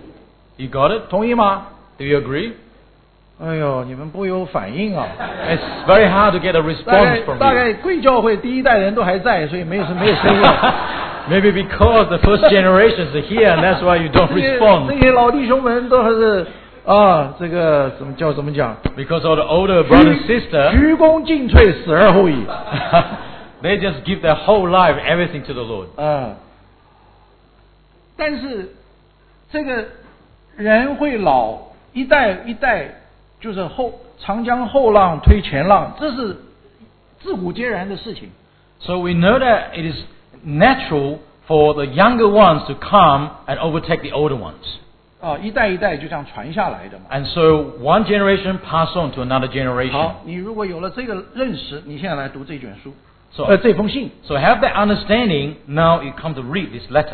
You got it? 同意吗？ Do you agree? 哎呦，你们不有反应啊！ It's very hard to get a 大概 response from 大 you. 概贵教会第一代人都还在，所以没有没有声音。 Maybe because the first generations are here, and that's why you don't 这些 respond. 这些老弟兄们都还是啊，这个怎么叫怎么讲？ Because all the older brother and sister, 鞠躬尽瘁，死而后已。 they just give their whole life, everything to the Lord. 啊，但是这个人会老，一代一代就是后长江后浪推前浪，这是自古皆然的事情。 So we know that it is natural for the younger ones to come and overtake the older ones. 啊，一代一代就这样传下来的嘛。 And so one generation pass on to another generation. 好，你如果有了这个认识，你现在来读这卷书， So, 呃，这封信， so have that understanding, now you come to read this letter.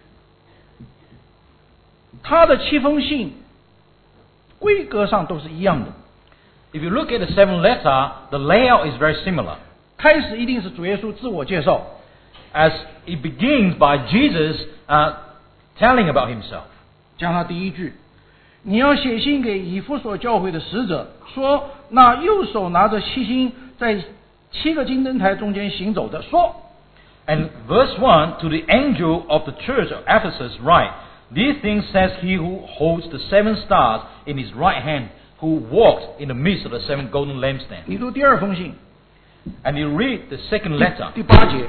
他的七封信规格上都是一样的。 If you look at the seventh letter, the layout is very similar. 开始一定是主耶稣自我介绍， As it begins by Jesus uh, telling about himself. 讲他第一句，你要写信给以弗所教会的使者，说那右手拿着七星，在七个金灯台中间行走的，说 And verse one, to the angel of the church of Ephesus write, These things says he who holds the seven stars in his right hand, who walked in the midst of the seven golden lampstands. 你读第二封信， And you read the second letter, 第八节，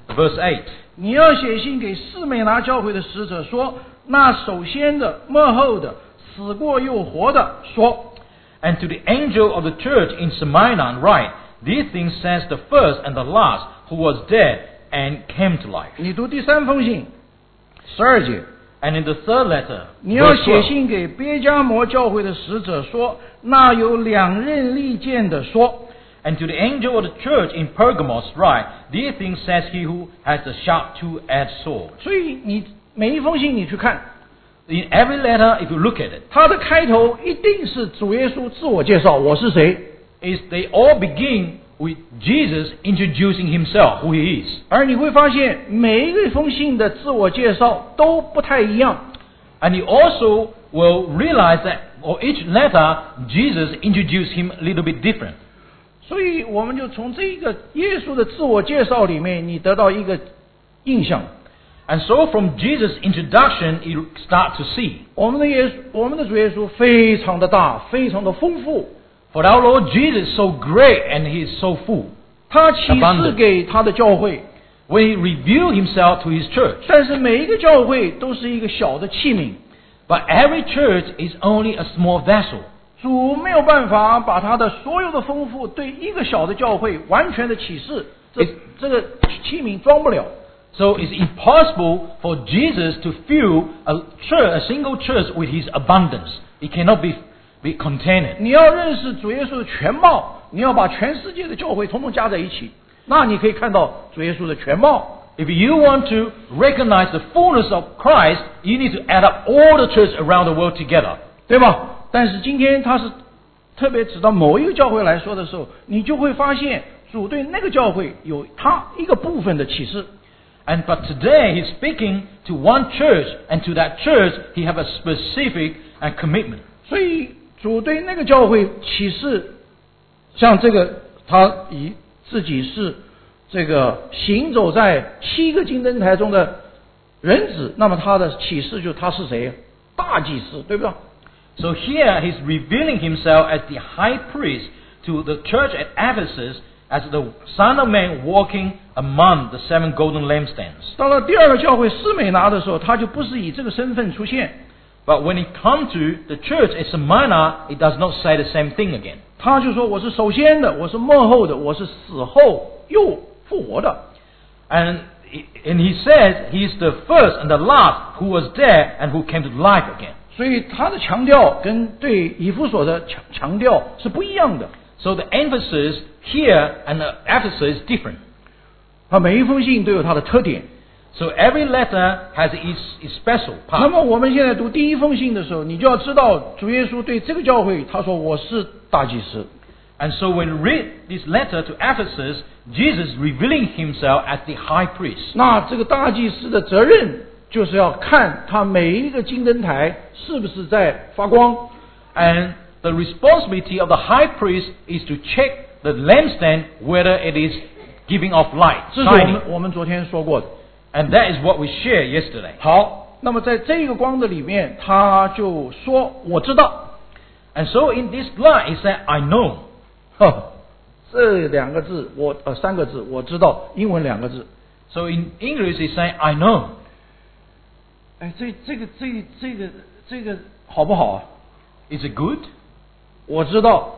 Verse eight. 你要写信给士美拿教会的使者说，那首先的、末后的、死过又活的说。 And to the angel of the church in Smyrna write, these things says the first and the last, who was dead and came to life. 你读第三封信，十二节。 And in the third letter, 你要 verse 写 twelve, 信给别迦摩教会的使者说，那有两刃利剑的说。 And to the angel of the church in Pergamos write, these things says he who has the sharp two-edged sword. 所以你每一封信你去看， In every letter, if you look at it, 它的开头一定是主耶稣自我介绍，我是谁。 is they all begin with Jesus introducing himself, who he is. 而你会发现每一个封信的自我介绍都不太一样。 And you also will realize that for each letter, Jesus introduced him a little bit different. 所以我们就从这个耶稣的自我介绍里面，你得到一个印象。 And so from Jesus' introduction, you start to see. 我们的耶稣，我们的主耶稣非常的大，非常的丰富。 For our Lord Jesus is so great and he is so full. 他启示给他的教会， When he revealed himself to his church. 但是每一个教会都是一个小的器皿。 But every church is only a small vessel. 主没有办法把他的所有的丰富对一个小的教会完全的启示，这这个器皿装不了。 So it's impossible for Jesus to fill a church, a single church with his abundance. It cannot be, be contained. 你要认识主耶稣的全貌，你要把全世界的教会统统加在一起，那你可以看到主耶稣的全貌。 If you want to recognize the fullness of Christ, you need to add up all the church around the world together. 对吧？但是今天他是特别指到某一个教会来说的时候，你就会发现主对那个教会有他一个部分的启示。 And but today he's speaking to one church, and to that church he have a specific and commitment. 所以主对那个教会启示，像这个他以自己是这个行走在七个金灯台中的人子，那么他的启示就他是谁？大祭司，对不对？ So here he's revealing himself as the high priest to the church at Ephesus, as the Son of Man walking among the seven golden lampstands. 到了第二个教会施美拿的时候，他就不是以这个身份出现， But when he come to the church at Smyrna, he does not say the same thing again. 他就说我是首先的，我是末后的，我是死后又复活的。 And, and he says he is the first and the last who was there and who came to life again. 所以他的强调跟对以弗所的强强调是不一样的。 So the emphasis here and Ephesus is different. 他每一封信都有它的特点。 So every letter has its, its special 那 part. 么我们现在读第一封信的时候，你就要知道主耶稣对这个教会他说我是大祭司。 And so when you read this letter to Ephesus, Jesus revealing himself as the high priest. 那这个大祭司的责任就是要看他每一个金灯台是不是在发光。 And the responsibility of the high priest is to check the lampstand whether it is giving off light, 这是我们 shining. 我们昨天说过的。 And that is what we shared yesterday. 好，那么在这个光的里面，他就说我知道。 And so in this light, he said, I know. 呵，这两个字我呃三个字我知道，英文两个字。 So in English, he said, I know. 哎，这这个这这个这个好不好啊？ Is it good? 我知道。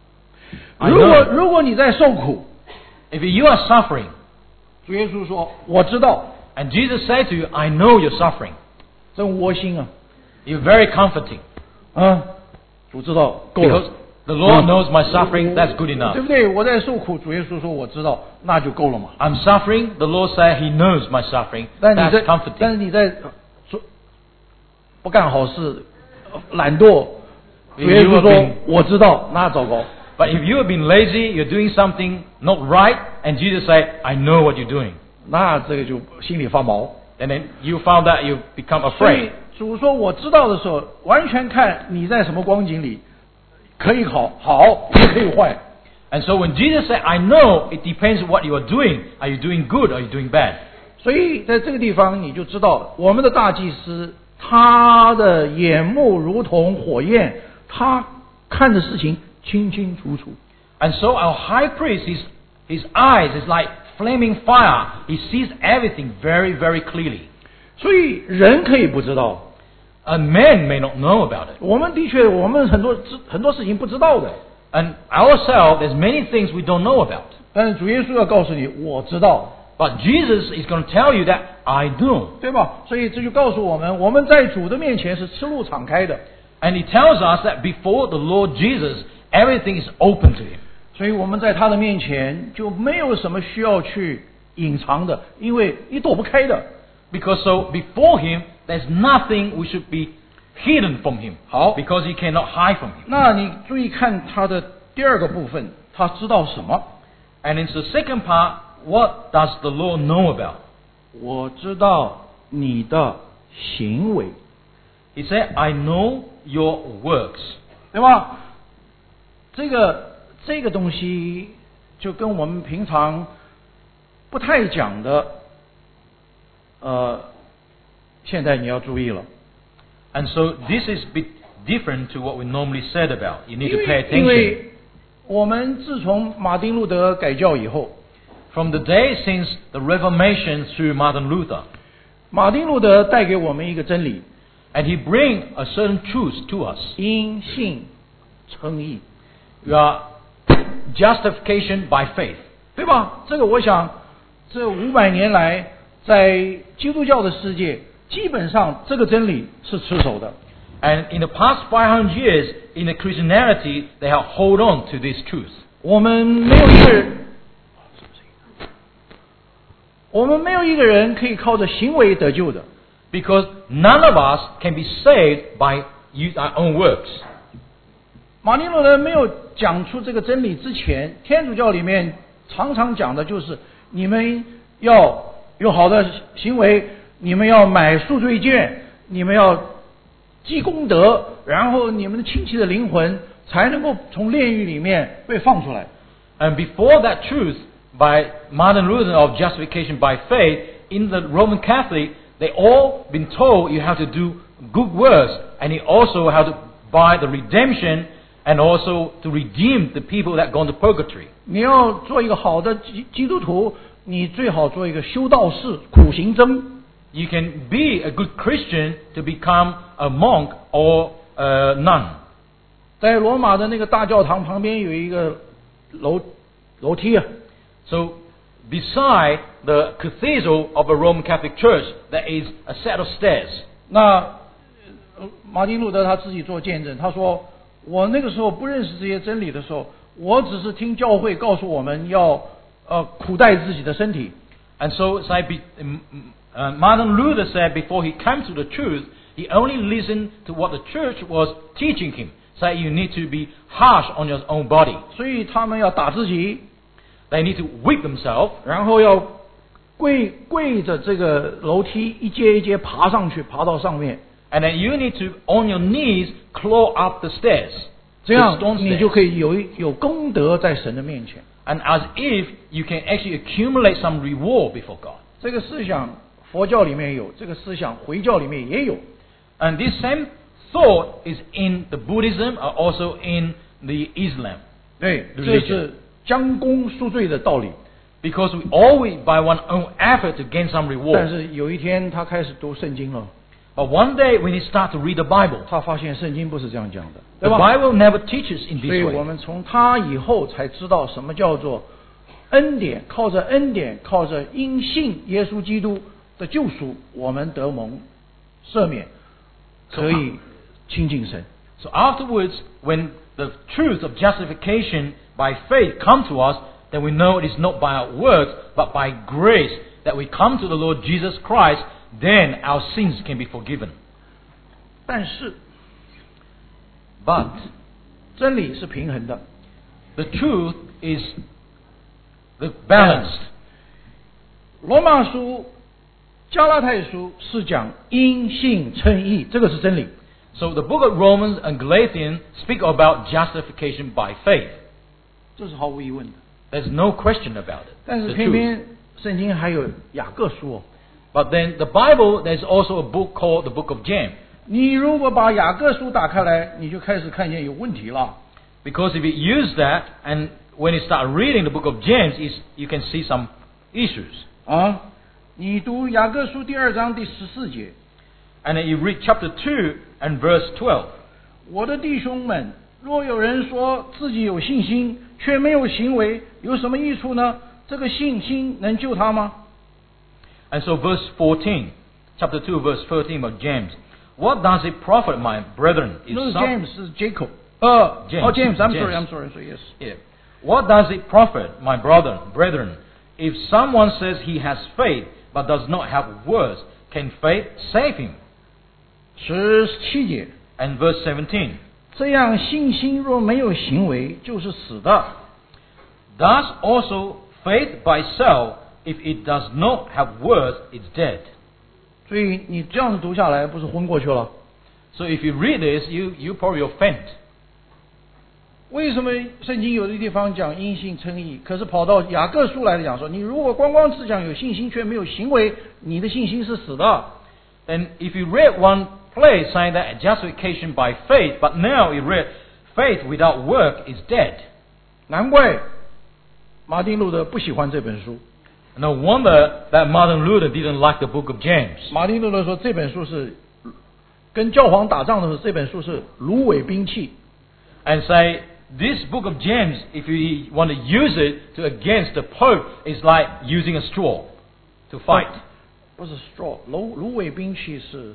I 如果 know. 如果你在受苦， If you are suffering, 主耶稣说我知道， and Jesus said to you, I know you're suffering, 真窝心啊！ you're very comforting. 啊，主知道够了 Because。the Lord knows my suffering, that's good enough. 对不对？我在受苦，主耶稣说我知道，那就够了嘛。 I'm suffering, the Lord said he knows my suffering, 但你在 that's comforting. 但是你在呃做不干好事、呃懒惰，主耶稣说我知道，那糟糕。 But if you have been lazy, you're doing something not right, and Jesus said, I know what you're doing. 那这个就心里发毛。 And then you found that you become 所以 afraid. 主说我知道的时候，完全看你在什么光景里，可以好，好也可以坏。 And so when Jesus said, I know, it depends on what you are doing. Are you doing good or are you doing bad? 所以在这个地方你就知道，我们的大祭司他的眼目如同火焰，他看的事情清清楚楚。 And so our high priest, his, his eyes is like flaming fire. He sees everything very, very clearly. 所以人可以不知道， A man may not know about it. 我们的确我们很多很多事情不知道的， And ourselves, there's many things we don't know about. 但是主耶稣要告诉你，我知道， But Jesus is going to tell you that I do. 对吧？所以这就告诉我们，我们在主的面前是赤露敞开的， And he tells us that before the Lord Jesus, everything is open to him. 所以我们在他的面前就没有什么需要去隐藏的，因为你躲不开的。 Because so before him, there's nothing we should be hidden from him. 好。 Because he cannot hide from him. 那你注意看他的第二个部分，他知道什么？ And in the second part, what does the Lord know about? 我知道你的行为， He said, I know your works. 对吧？这个这个东西就跟我们平常不太讲的，呃，现在你要注意了， And so this is a bit different to what we normally said about. You need 因 to pay 为因 attention. 为我们自从马丁路德改教以后， From the day since the Reformation through Martin Luther, 马丁路德带给我们一个真理： and he bring a certain truth to us. 因信称义， We are justification by faith. 对吧？这个我想，这五百年来，在基督教的世界，基本上这个真理是持守的。 And in the past five hundred years, in the Christianity, they have hold on to this truth. 我们没有一个人，我们没有一个人可以靠着行为得救的。 Because none of us can be saved by use our own works. 马丁路德没有讲出这个真理之前，天主教里面常常讲的就是你们要有好的行为，你们要买赎罪券，你们要积功德，然后你们的亲戚的灵魂才能够从炼狱里面被放出来。 And before that truth by Martin Luther of justification by faith, in the Roman Catholic, they all been told you have to do good works, and you also have to buy the redemption, and also to redeem the people that gone to purgatory. 你要做一个好的基基督徒，你最好做一个修道士、苦行僧。 You can be a good Christian to become a monk or a nun. 在罗马的那个大教堂旁边有一个楼楼梯啊， So, beside the cathedral of a Roman Catholic Church, there is a set of stairs. 那呃马丁路德他自己做见证，他说：“我那个时候不认识这些真理的时候，我只是听教会告诉我们要呃苦待自己的身体。 And so, so I be, um, uh, Martin Luther said before he came to the truth, he only listened to what the church was teaching him. So you need to be harsh on your own body. 所以他们要打自己， They need to whip themselves, 然后要跪跪着这个楼梯一阶一阶爬上去，爬到上面， and then you need to, on your knees, claw up the stairs. 这样 the stone 你 stairs. 就可以有一有功德在神的面前。 And as if you can actually accumulate some reward before God. 这个思想佛教里面有，这个思想回教里面也有。 And this same thought is in the Buddhism or also in the Islam. 对， religion. 这是将功赎罪的道理。 Because we always, by one own effort, to gain some 但 reward. 是有一天他开始读圣经了， But one day when you start to read the Bible, 他发现圣经不是这样讲的， the 对吧？ Bible never teaches in 所 this 以 way. 我们从他以后才知道什么叫做恩典，靠着恩典，靠着因信耶稣基督的救赎，我们得蒙赦免，可以亲近神。 So afterwards, when the truth of justification by faith come to us, then we know it is not by our works, but by grace that we come to the Lord Jesus Christ, then our sins can be forgiven. 但是 But 真理是平衡的， the truth is the balanced. 罗马书、加拉太书是讲因信称义，这个是真理。 So the book of Romans and Galatians speak about justification by faith. 这是毫无疑问的。 There's no question about it. 但是 The 偏 truth. 偏圣经还有雅各书哦。 But then the Bible, there's also a book called the book of James. 你如果把雅各书打开来，你就开始看见有问题了。 Because if you use that, and when you start reading the book of James, is you can see some issues. 啊，你读雅各书第二章第十四节， And then you read chapter two and verse twelve. 我的弟兄们，若有人说自己有信心，却没有行为，有什么益处呢？这个信心能救他吗？ And so verse fourteen, chapter two, verse thirteen of James. What does it profit, my brethren? If No, some- James 是 Jacob。呃 James. Oh, James. I'm James. sorry. I'm sorry. So yes. Yeah. What does it profit, my brother, brethren, if someone says he has faith but does not have words? Can faith save him? 十七节， And verse seventeen. 这样信心若没有行为，就是死的。 Thus also faith by itself, if it does not have words, is dead. 所以你这样子读下来，不是昏过去了？ So if you read this, you, you probably will faint. 为什么圣经有的地方讲因信称义，可是跑到雅各书来讲说，你如果光光只讲有信心却没有行为，你的信心是死的。 And if you read one place saying that justification by faith, but now you read faith without work is dead. 难怪马丁路德不喜欢这本书。 No wonder that Martin Luther didn't like the book of James. 马丁路德说这本书是跟教皇打仗的时候，这本书是芦苇兵器。 And say, this book of James, if you want to use it to against the Pope, is like using a straw to fight. 不是 straw， 芦芦苇兵器是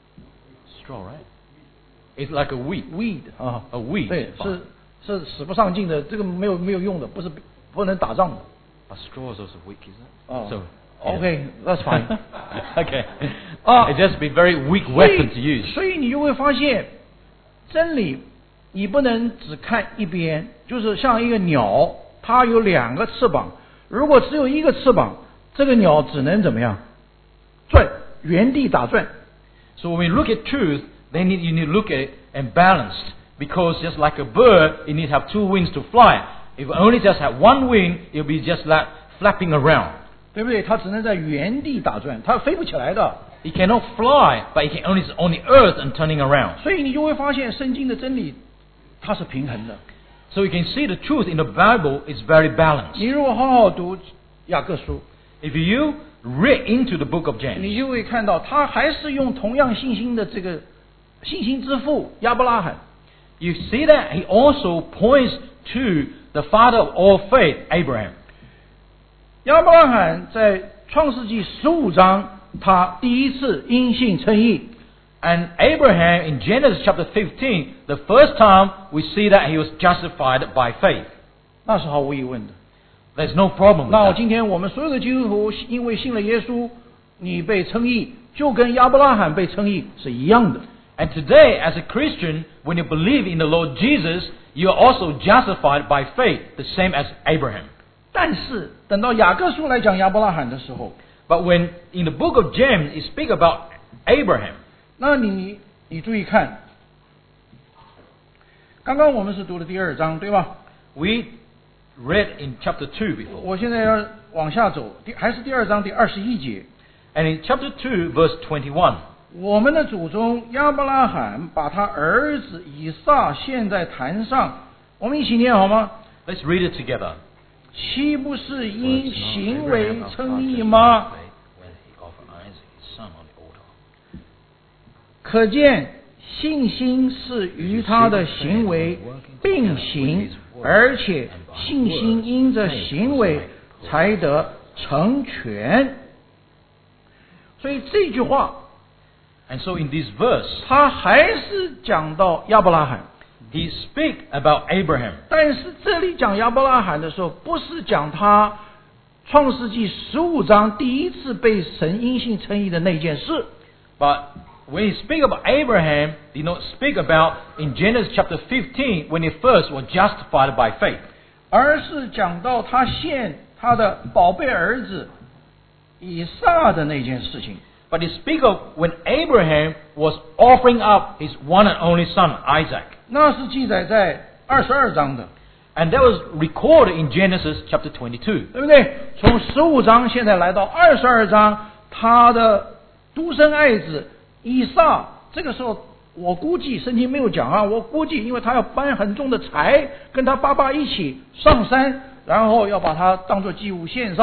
Straw, right? It's like a weed. weed 啊 A weed. 对，是是使不上劲的，这个没有没有用的，不是不能打仗的。 But straw is also weak, isn't it? Oh. So, Okay, that's fine. okay. 啊 It just be very weak 所以 weapon to use. 所以你就会发现，真理你不能只看一边，就是像一个鸟，它有两个翅膀，如果只有一个翅膀，这个鸟只能怎么样？转，原地打转。 So when we look at truth, then you need to look at it and balanced. Because just like a bird, it needs to have two wings to fly. If it only just have one wing, it'll be just like flapping around. 对不对？它只能在原地打转，它飞不起来的。 It cannot fly, but it can only is on the earth and turning around. 所以你就会发现，圣经的真理它是平衡的。 So you can see the truth in the Bible is very balanced. 你如果好好读雅各书， If you read into the book of 你 James, 就会看到，他还是用同样信心的这个信心之父亚伯拉罕。 you see that he also points to the father of all faith, Abraham. 亚伯拉罕在创世纪十五章，他第一次因信称义。 And Abraham in Genesis chapter fifteen, the first time we see that he was justified by faith. 那是毫无疑问的。 There's no problem with 那 that. 今天我们所有的基督徒，因为信了耶稣，你被称义，就跟亚伯拉罕被称义是一样的。 And today, as a Christian, when you believe in the Lord Jesus, you are also justified by faith, the same as Abraham. 但是等到雅各书来讲亚伯拉罕的时候， But when in the book of James, it speaks about Abraham. 那你你注意看，刚刚我们是读了第二章，对吧？ We read in chapter two before. 我现在要往下走，第还是第二章第二十一节。 And in chapter two, verse twenty-one, 我们的祖宗亚伯拉罕把他儿子以撒献在坛上，我们一起念好吗？ let's read it together. 岂不是因行为称义吗？ When he offered Isaac, his son, on the altar. 可见信心是与他的行为并行，而且信心因着行为才得成全。所以这句话， And so in this verse, 他还是讲到亚伯拉罕。 he speak about Abraham. 但是这里讲亚伯拉罕的时候，不是讲他创世纪十五章第一次被神因信称义的那件事， But when he speak about Abraham, he not speak about in Genesis chapter fifteen when he first was justified by faith. 而是讲到他献他的宝贝儿子以撒的那件事情。 But he speak of when Abraham was offering up his one and only son, Isaac. 那是记载在二十二章的， And that was recorded in Genesis chapter twenty-two. 对不对？从十五章现在来到二十二章，他的独生爱子以撒，这个时候我估计圣经没有讲啊，我估计因为他要搬很重的柴，跟他爸爸一起上山，然后要把它当作祭物献上，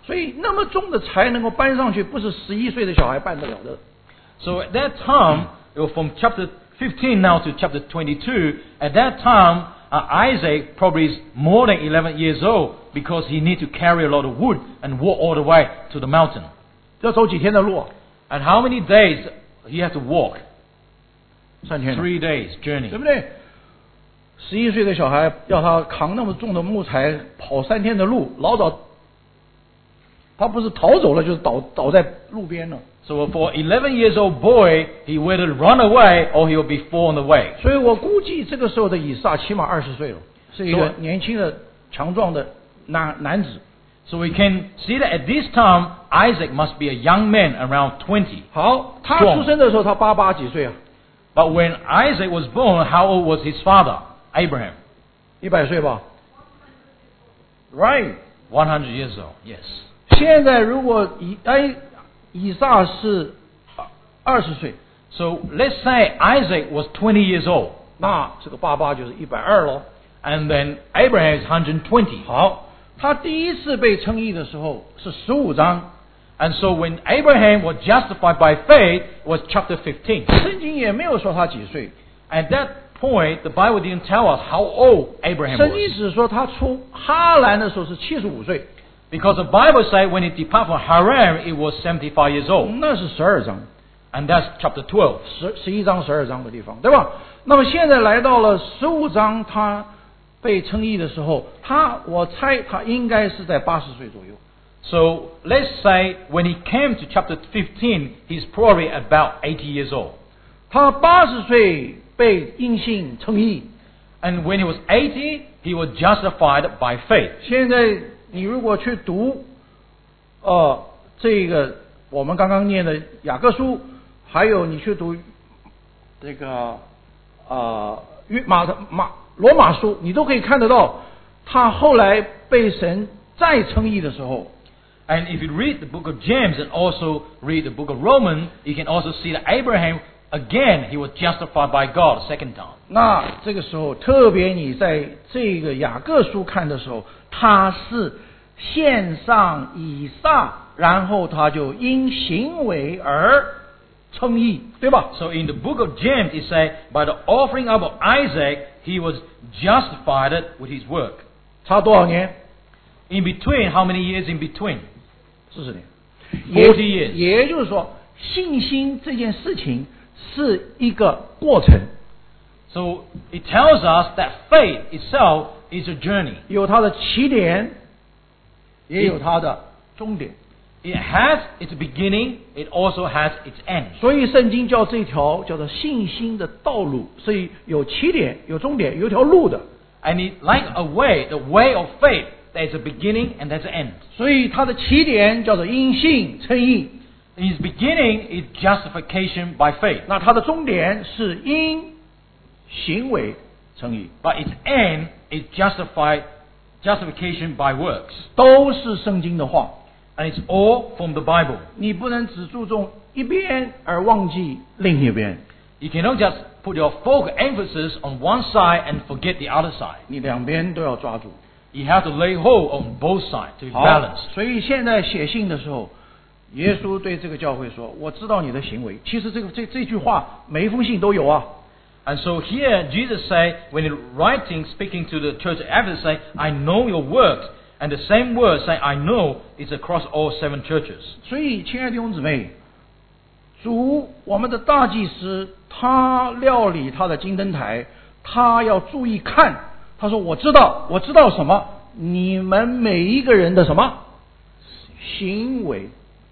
所以那么重的柴能够搬上去，不是十一岁的小孩办得了的。 So at that time, from chapter fifteen now to chapter twenty-two, at that time, uh, Isaac probably is more than eleven years old because he need to carry a lot of wood and walk all the way to the mountain. 要走几天的路？ And how many days he had to walk? 三天。 Three days journey. 对不对？十一岁的小孩要他扛那么重的木材跑三天的路，老早他不是逃走了，就是倒倒在路边了。 So for eleven years old boy, he whether run away or he will be fall on the way. 所以我估计这个时候的以撒起码二十岁了，是一个年轻的、强壮的男男子。 So we can see that at this time, Isaac must be a young man around twenty. 好，他出生的时候他爸爸几岁啊？ But when Isaac was born, how old was his father, Abraham? 一百岁吧 ？Right， one hundred years old. Yes. 现在如果以哎以撒是二十岁， So let's say Isaac was twenty years old, 那这个爸爸就是一百二喽。 and then Abraham is one hundred twenty. 好，他第一次被称义的时候是十五章， And so when Abraham was justified by faith, it was chapter fifteen. 圣经也没有说他几岁， At that point, the Bible didn't tell us how old Abraham 圣经 was. 只说他出哈兰的时候是七十五岁， Because the Bible says when he departed from Haran, it was seventy-five years old. 那是十二章， And that's chapter twelve. 十十一章、十二章的地方，对吧？那么现在来到了十五章，他被称义的时候，他我猜他应该是在八十岁左右。 So let's say when he came to chapter fifteen, he's probably about eighty years old. 他八十岁被因信称义。 And when he was eighty, he was justified by faith. 现在你如果去读，呃，这个我们刚刚念的雅各书，还有你去读这个呃约马马罗马书，你都可以看得到，他后来被神再称义的时候， And if you read the book of James and also read the book of Romans, you can also see that Abraham, again, he was justified by God a second time. 那这个时候，特别你在这个雅各书看的时候，他是献上以撒，然后他就因行为而称义，对吧？ So in the book of James, it says, by the offering up of Isaac, he was justified with his work. 差多少年？ In between, how many years in between? 四十年。 forty years. 也就是说，信心这件事情是一个过程， So it tells us that faith itself is a journey. 有它的起点，也有它的终点。 It has its beginning, it also has its end. 所以圣经叫这条叫做信心的道路，所以有起点、有终点，有一条路的。 And it, like a way, the way of faith, there's a beginning and there's an end. 所以它的起点叫做因信称义， In its beginning is justification by faith, 那它的终点是因行为称义， but its end is justified, justification by works. 都是圣经的话。 And it's all from the Bible. 你不能只注重一边而忘记另一边， You cannot just put your focus emphasis on one side and forget the other side. 你两边都要抓住。 You have to lay hold on both sides to be 好 balanced. 所以现在写信的时候，耶稣对这个教会说：“我知道你的行为。”其实这个这这句话每一封信都有啊。 And so here Jesus say, when he writing, speaking to the church of Ephesus, say, I know your works. And the same word say, I know, is across all seven churches. 所以，亲爱的弟兄姊妹，主我们的大祭司，他料理他的金灯台，他要注意看。他说：“我知道，我知道什么？你们每一个人的什么行为？”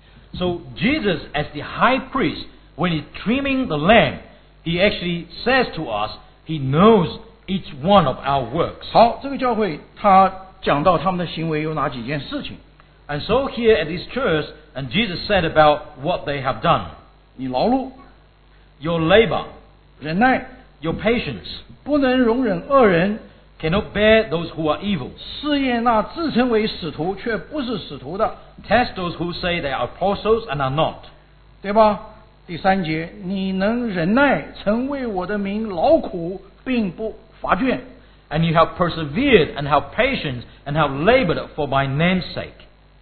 So Jesus, as the high priest, when he's trimming the lamb, he actually says to us, he knows each one of our works. 好，这个教会他讲到他们的行为有哪几件事情？ And so here at this church, and Jesus said about what they have done. 你劳碌、 Your labor, 忍耐， your patience, 不能容忍恶人， cannot bear those who are evil. 试验那自称为使徒却不是使徒的， Test those who say they are apostles and are not. 对吧？第三节，你能忍耐，曾为我的名劳苦，并不乏倦。 And you have persevered and have patience and have labored for my name's sake.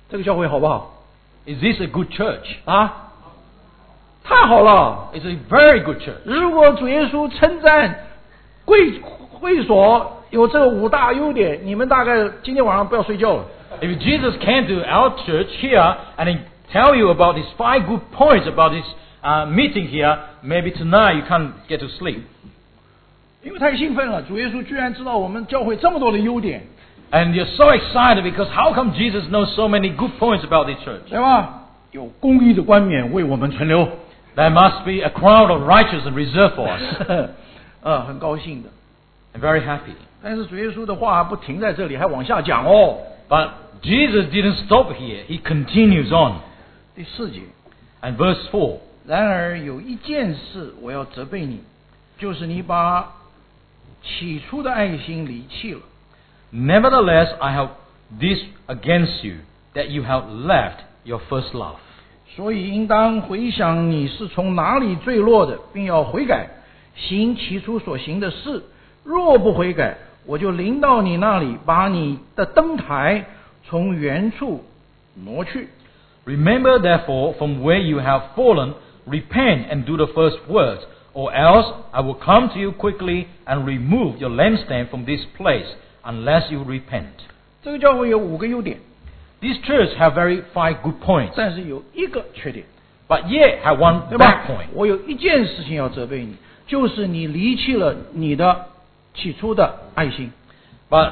这个教会好不好？ Is this a good church? 啊，太好了！ It's a very good church. 如果主耶稣称赞贵会所有这五大优点，你们大概今天晚上不要睡觉了。 If Jesus came to our church here and he tell you about these five good points about this uh, meeting here, maybe tonight you can't get to sleep. 因为太兴奋了，主耶稣居然知道我们教会这么多的优点， And you're so excited because how come Jesus knows so many good points about the church? 对吧？有公义的冠冕为我们存留， There must be a crown of righteousness reserved for us. 呃，很高兴的。 I'm very happy. 但是主耶稣的话不停在这里，还往下讲哦。 But Jesus didn't stop here. He continues on. 第四节， And verse four. 然而有一件事我要责备你，就是你把起初的爱心离弃了。 Nevertheless, I have this against you, that you have left your first love. 所以应当回想你是从哪里坠落的，并要悔改，行起初所行的事。若不悔改，我就临到你那里，把你的灯台从原处挪去。 Remember therefore from where you have fallen, repent and do the first works, or else I will come to you quickly and remove your lampstand from this place, unless you repent. 这个教会有五个优点， These churches have very five good points, 但是有一个缺点， but yet have one 对吧 bad point.？ 我有一件事情要责备你，就是你离弃了你的起初的爱心。 But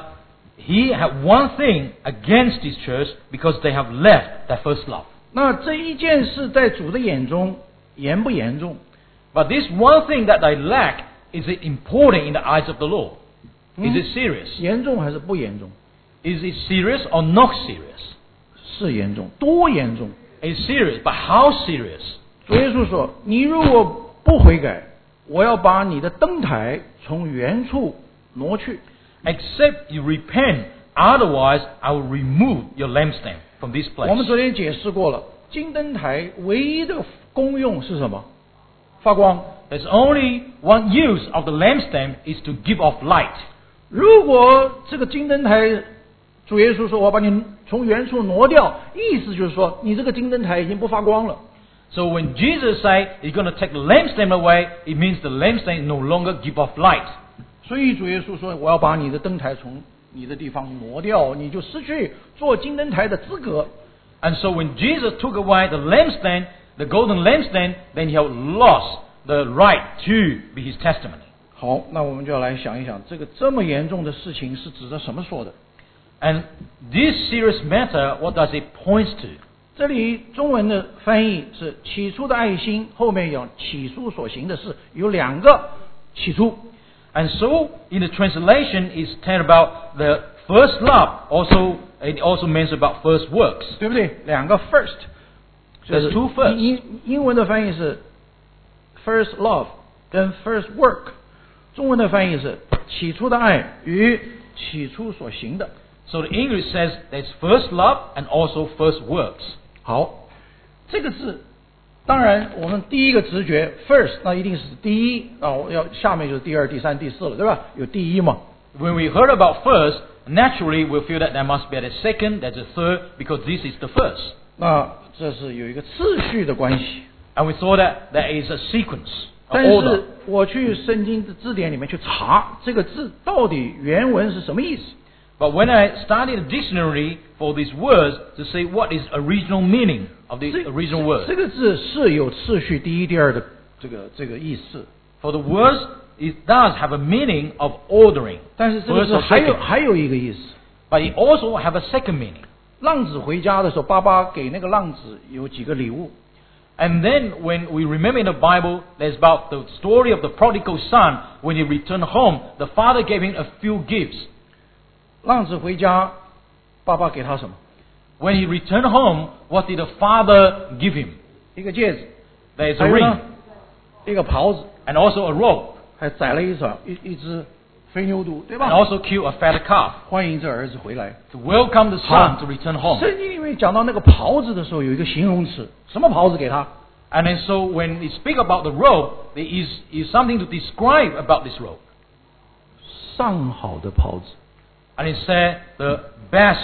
he had one thing against this church because they have left their first love. 那这一件事在主的眼中严不严重？ But this one thing that they lack, is it important in the eyes of the Lord? Is it serious? 严重还是不严重？ Is it serious or not serious? 是严重，多严重？ It's serious, but how serious? 主耶稣说：“你如果不悔改，我要把你的灯台从原处挪去。” Except you repent, otherwise I will remove your lampstand from this 我们 place. 昨天解释过了，金灯台唯一的功用是什么？发光。 There's only one use of the lampstand is to give off light. 如果这个金灯台，主耶稣说：“我要把你从原处挪掉”，意思就是说，你这个金灯台已经不发光了。 So when Jesus say he's going to take the lampstand away, it means the lampstand no longer give off light. 所以主耶稣说：“我要把你的灯台从你的地方挪掉，你就失去做金灯台的资格。” And so when Jesus took away the lampstand, the golden lampstand, then he had lost the right to be his testimony. 好，那我们就要来想一想，这个这么严重的事情是指着什么说的？ And this serious matter, what does it point to? 这里中文的翻译是“起初的爱心”，后面有“起初所行的事”，有两个起初。 And so in the translation, it's telling about the first love. Also, it also means about first works. 对不对？两个 first， There's two first. 英英文的翻译是 first love 跟 first work， 中文的翻译是起初的爱与起初所行的。 So the English says there's first love and also first works. 好，这个字，当然我们第一个直觉 first， 那一定是第一啊，要下面就是第二、第三、第四了，对吧？有第一嘛。 When we heard about first, naturally we feel that there must be a second, there's a third, because this is the first. 那这是有一个次序的关系。 And we saw that there is a sequence, 但 an order. 是我去圣经的字典里面去查这个字到底原文是什么意思。 But when I studied the dictionary for these words to say what is original meaning of the 这 original word. 这个字是有次序第一、第二的这个这个意思， For the words, it does have a meaning of ordering. 但是这个 First 字 or 还有 second. 还有一个意思。 But it also have a second meaning. 浪子回家的时候，爸爸给那个浪子有几个礼物。 And then when we remember in the Bible, there's about the story of the prodigal son. When he returned home, the father gave him a few gifts. 浪子回家，爸爸给他什么？ When he returned home, what did the father give him? 一个戒指， There's 还 a 有 ring 呢，一个袍子， and also a robe, 还宰了一场一一只肥牛犊，对 and 吧？ also killed a fat calf 欢迎这儿子回来。 to welcome the 好 son to return home. 圣经里面讲到那个袍子的时候，有一个形容词，什么袍子给他？ And then so when we speak about the robe, there is, is something to describe about this robe. 上好的袍子。 And it said the best robe.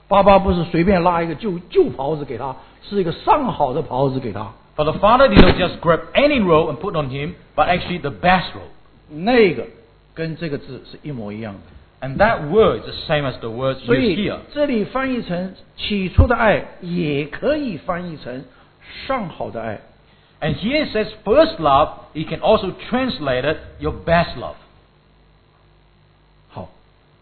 爸爸不是随便拉一个旧旧袍子给他，是一个上好的袍子给他。 For the father did not just grab any robe and put on him, but actually the best robe. 那个跟这个字是一模一样的。 And that word is the same as the word 所 used 以 here. 这里翻译成起初的爱，也可以翻译成上好的爱。 And here it says first love, you can also translate it your best love. 好，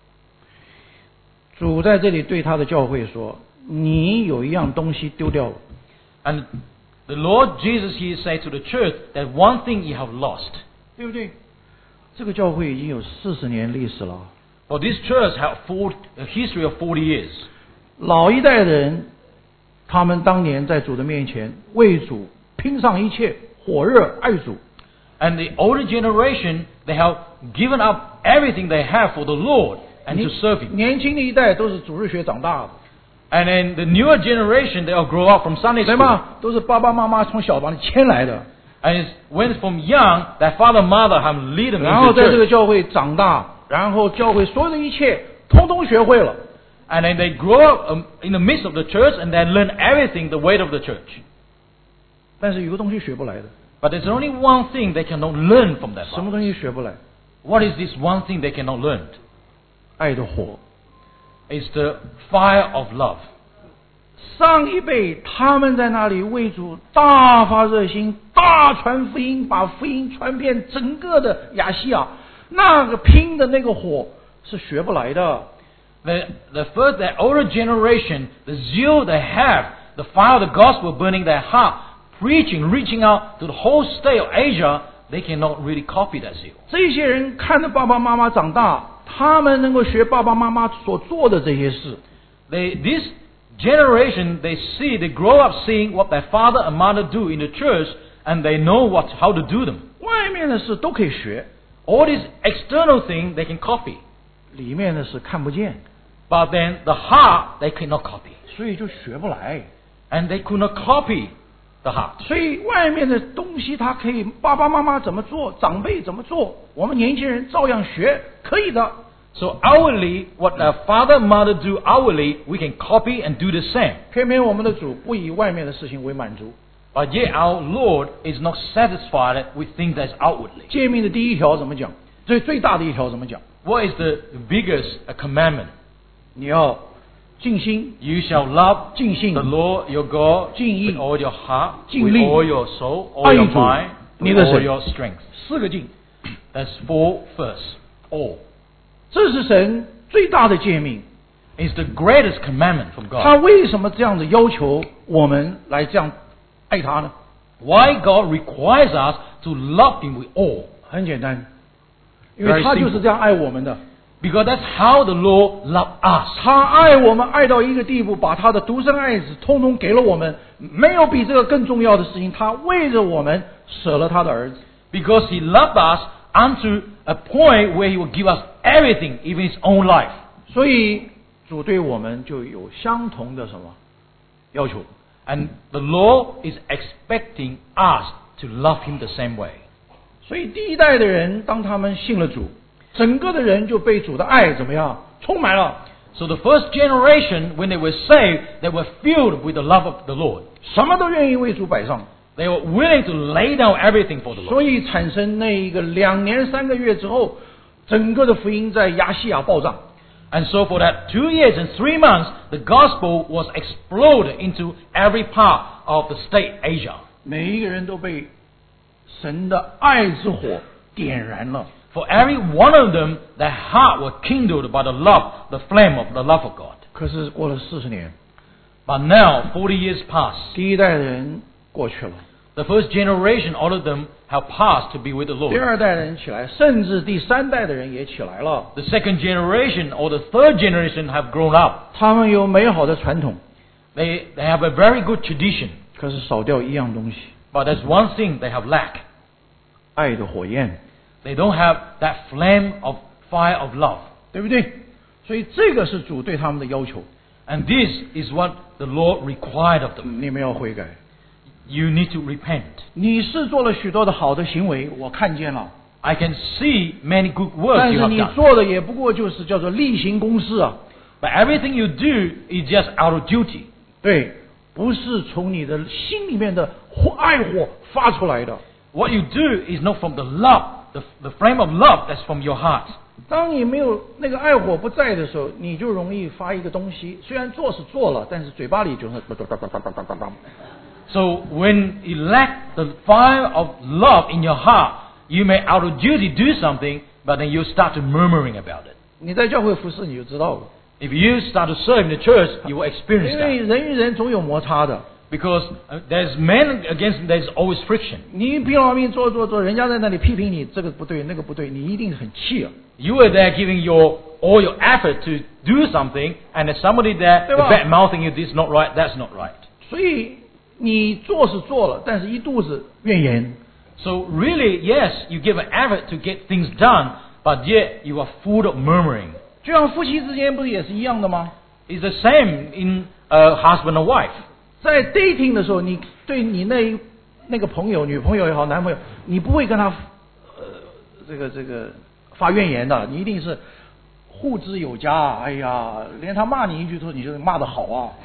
主在这里对他的教会说：“你有一样东西丢掉了。” And the Lord Jesus here said to the church that one thing you have lost. 对不对？这个教会已经有四十年历史了。 For this church have forty, a history of forty years. 老一代的人，他们当年在主的面前为主拼上一切，火热爱主。 And the older generation, they have given up everything they have for the Lord and to serve Him. 年轻的一代都是主日学长大的。 And then the newer generation, they all grow up from Sunday 对 school. 吗？都是爸爸妈妈从小把你牵来的。 And it's when from young, that father mother have lead them 然后 into 在这 church. 个教会长大，然后教会所有的一切通通学会了。 And then they grow up um, in the midst of the church and then learn everything the way of the church. 但是有个东西学不来的， But there's only one thing they cannot learn from that 什么 father. 东西学不来？ What is this one thing they cannot learn? 爱的火。 It's the fire of love. 上一辈他们在那里为主大发热心，大传福音，把福音传遍整个的亚细亚，那个拼的那个火是学不来的。 The, the first, the older generation, the zeal they have, the fire of the gospel burning their heart, preaching, reaching out to the whole state of Asia, they cannot really copy that zeal. 这些人看着爸爸妈妈长大，他们能够学爸爸妈妈所做的这些事。 They, this generation, they see, they grow up seeing what their father and mother do in the church, and they know what, how to do them. 外面的事都可以学， All these external things they can copy, 里面的事看不见， but then the heart they cannot copy, 所以就学不来。 and they could not copy the heart. 所以外面的东西，他可以爸爸妈妈怎么做，长辈怎么做，我们年轻人照样学，可以的。 So outwardly, what our father and mother do outwardly, we can copy and do the same. 偏偏我们的主不以外面的事情为满足。 But yet our Lord is not satisfied with things that's outwardly. 诫命的第一条怎么讲？最最大的一条怎么讲？ What is the biggest uh, commandment? 你要尽心、 You shall love 尽性 the、Lord your God 尽意、 with all your heart, 尽 with 力、 all your soul, all 爱 your 主 mind, 你 with 的 all 神。 your strength. 四个尽， That's four first. All. 这是神最大的诫命。 It's the greatest commandment from 他 God. 为什么这样子要求我们来这样爱他呢？ Why God requires us to love Him with all? 很简单，因为 Very 他就是这样爱我们的。 Because that's how the Lord loved us. 他爱我们爱到一个地步，把他的独生爱子通通给了我们，没有比这个更重要的事情。他为着我们舍了他的儿子。 Because He loved us unto a point where He will give us everything, even His own life. 所以主对我们就有相同的什么要求？ And the Lord is expecting us to love Him the same way. 所以第一代的人，当他们信了主，整个的人就被主的爱怎么样充满了， So the first generation, when they were saved, they were filled with the love of the Lord. 什么都愿意为主摆上。 They were willing to lay down everything for the Lord. 所以产生那一个两年三个月之后，整个的福音在亚细亚爆炸。 And so for that two years and three months, the gospel was exploded into every part of the state Asia. 每一个人都被神的爱之火点燃了。 For every one of them, their heart was kindled by the love, the flame of the love of God. 可是过了四十年， But now, forty years pass. 第一代的人过去了， The first generation, all of them have passed to be with the 第 Lord. 二代的人起来，甚至第三代的人也起来了。 The second generation or the third generation have grown up. 他们有美好的传统， They, they have a very good tradition. 可是少掉一样东西， But there's one thing they have lack. 爱的火焰， They don't have that flame of fire of love. 对不对？所以这个是主对他们的要求， And this is what the Lord required of them. 你们要悔改。 You need to repent. 你是做了许多的好的行为，我看见了， I can see many good works 但 you 是 have 你 done. 做的也不过就是叫做例行公事啊。 But everything you do is just out of duty. 对，不是从你的心里面的火爱火发出来的。 What you do is not from the love, the, the flame of love that's from your heart. 当你没有那个爱火不在的时候，你就容易发一个东西，虽然做是做了，但是嘴巴里就是。 So when you lack the fire of love in your heart, you may out of duty do something, but then you start to murmuring about it. 你在教会服侍你就知道了。 If you start to serve in the church, you will experience 因为 that. 人与人总有摩擦的。 Because uh, there's men against, there's always friction. 你拼老命做做做，人家在那里批评你这个不对那个不对，你一定很气啊。 You were there giving your all your effort to do something, and there's somebody there bad mouthing you, this is not right, that's not right. 所以你做是做了，但是一肚子怨言。 So really, yes, you give an effort to get things done, but yet you are full of murmuring. 就像夫妻之间不是也是一样的吗？ It's the same in a husband and wife. 在 dating 的时候，你对你那那个朋友、女朋友也好、男朋友，你不会跟他呃这个这个发怨言的，你一定是护之有加。哎呀，连他骂你一句说你就骂得好啊。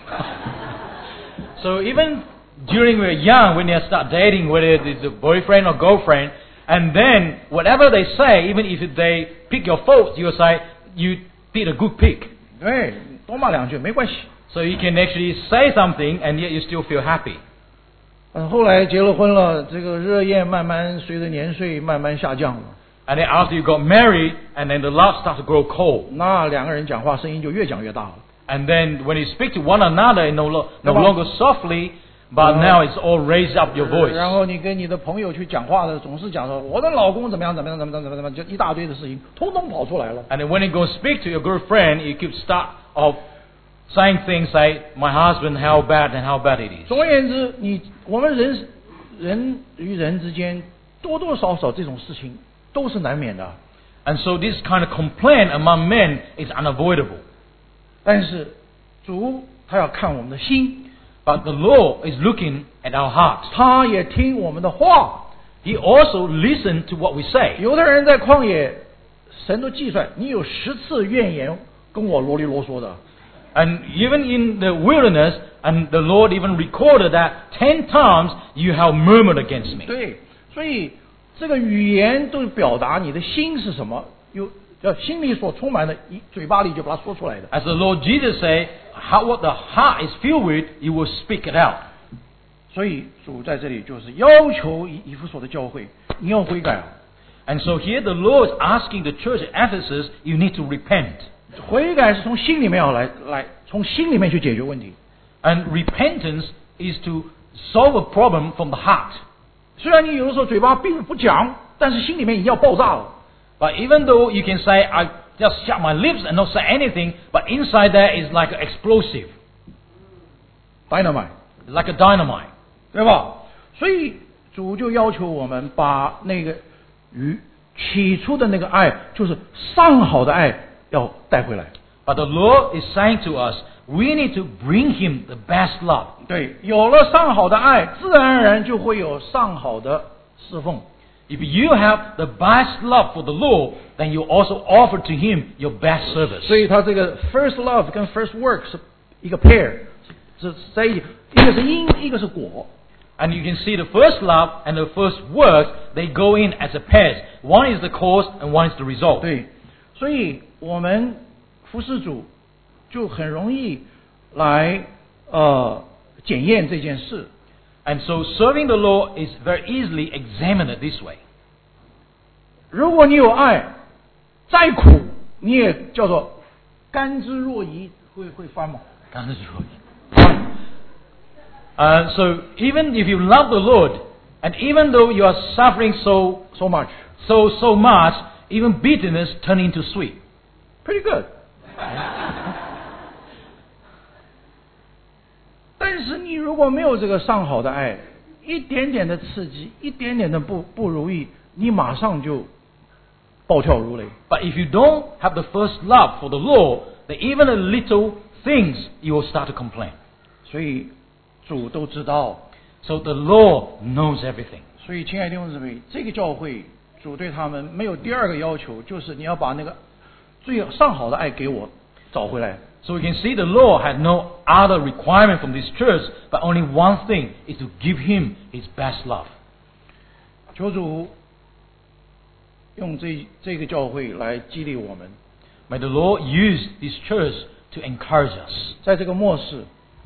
So even during we're young, when you start dating, whether it's a boyfriend or girlfriend, and then whatever they say, even if they pick your faults, you say you did a good pick. 对，多骂两句没关系。 So you can actually say something, and yet you still feel happy. 嗯，后来结了婚了，这个热焰慢慢随着年岁慢慢下降了。 And then after you got married, and then the love starts to grow cold. 那两个人讲话声音就越讲越大了。 And then when you speak to one another, no, lo- no longer softly, but now it's all raised up your voice. 然后你跟你的朋友去讲话的，总是讲说我的老公怎么样怎么样怎么样怎么样，怎么样，就一大堆的事情，通通跑出来了。 And then when you go speak to your girlfriend, you keep start of saying things like, my husband, how bad and how bad it is. 总而言之，你我们人人与人之间多多少少这种事情都是难免的。 And so this kind of complaint among men is unavoidable. 但是主他要看我们的心， But the Lord is looking at our hearts. 他也听我们的话。 He also listens to what we say. 有的人在旷野，神都计算你有十次怨言跟我啰里啰嗦的。 And even in the wilderness, and the Lord even recorded that ten times you have murmured against me. 对，所以这个语言都表达你的心是什么，有要心里所充满的，一嘴巴里就把它说出来的。 As the Lord Jesus said, how, what the heart is filled with, you will speak it out. 所以主在这里就是要求以以弗所的教会，你要悔改啊！ And so here the Lord is asking the church at Ephesus, you need to repent. 悔改是从心里面要来来，从心里面去解决问题。 And repentance is to solve a problem from the heart. 虽然你有的时候嘴巴并不讲，但是心里面已经要爆炸了。 But even though you can say, I just shut my lips and not say anything, but inside there is like an explosive. Dynamite， Like a dynamite. 对吧？所以主就要求我们把那个与起初的那个爱，就是上好的爱，要带回来。 But the Lord is saying to us, we need to bring Him the best love. 对，有了上好的爱，自然而然就会有上好的侍奉。 If you have the best love for the Lord, then you also offer to Him your best service. 所以他这个 first love 跟 first work 是一个 pair， 是在一起，一个是因，一个是果。 And you can see the first love and the first work, they go in as a pair. One is the cause and one is the result. 对，所以我们服侍主就很容易来呃检验这件事。 And so serving the Lord is very easily examined this way. 如果你有爱，再苦你也叫做甘之若饴，会会翻吗？ Uh, so even if you love the Lord, and even though you are suffering so So much, so so much, even bitterness turn into sweet. pretty good 。但是你如果没有这个上好的爱，一点点的刺激，一点点的不不如意，你马上就暴跳如雷。 But if you don't have the first love for the Lord, then even a little things you will start to complain. 所以主都知道。 So the Lord knows everything. 所以亲爱的弟兄姊妹，这个教会主对他们没有第二个要求，就是你要把那个最上好的爱给我找回来。 So we can see the Lord had no other requirement from this church, but only one thing, is to give him his best love. 求主用这这个教会来激励我们， May the Lord use this church to encourage us. 在这个末世，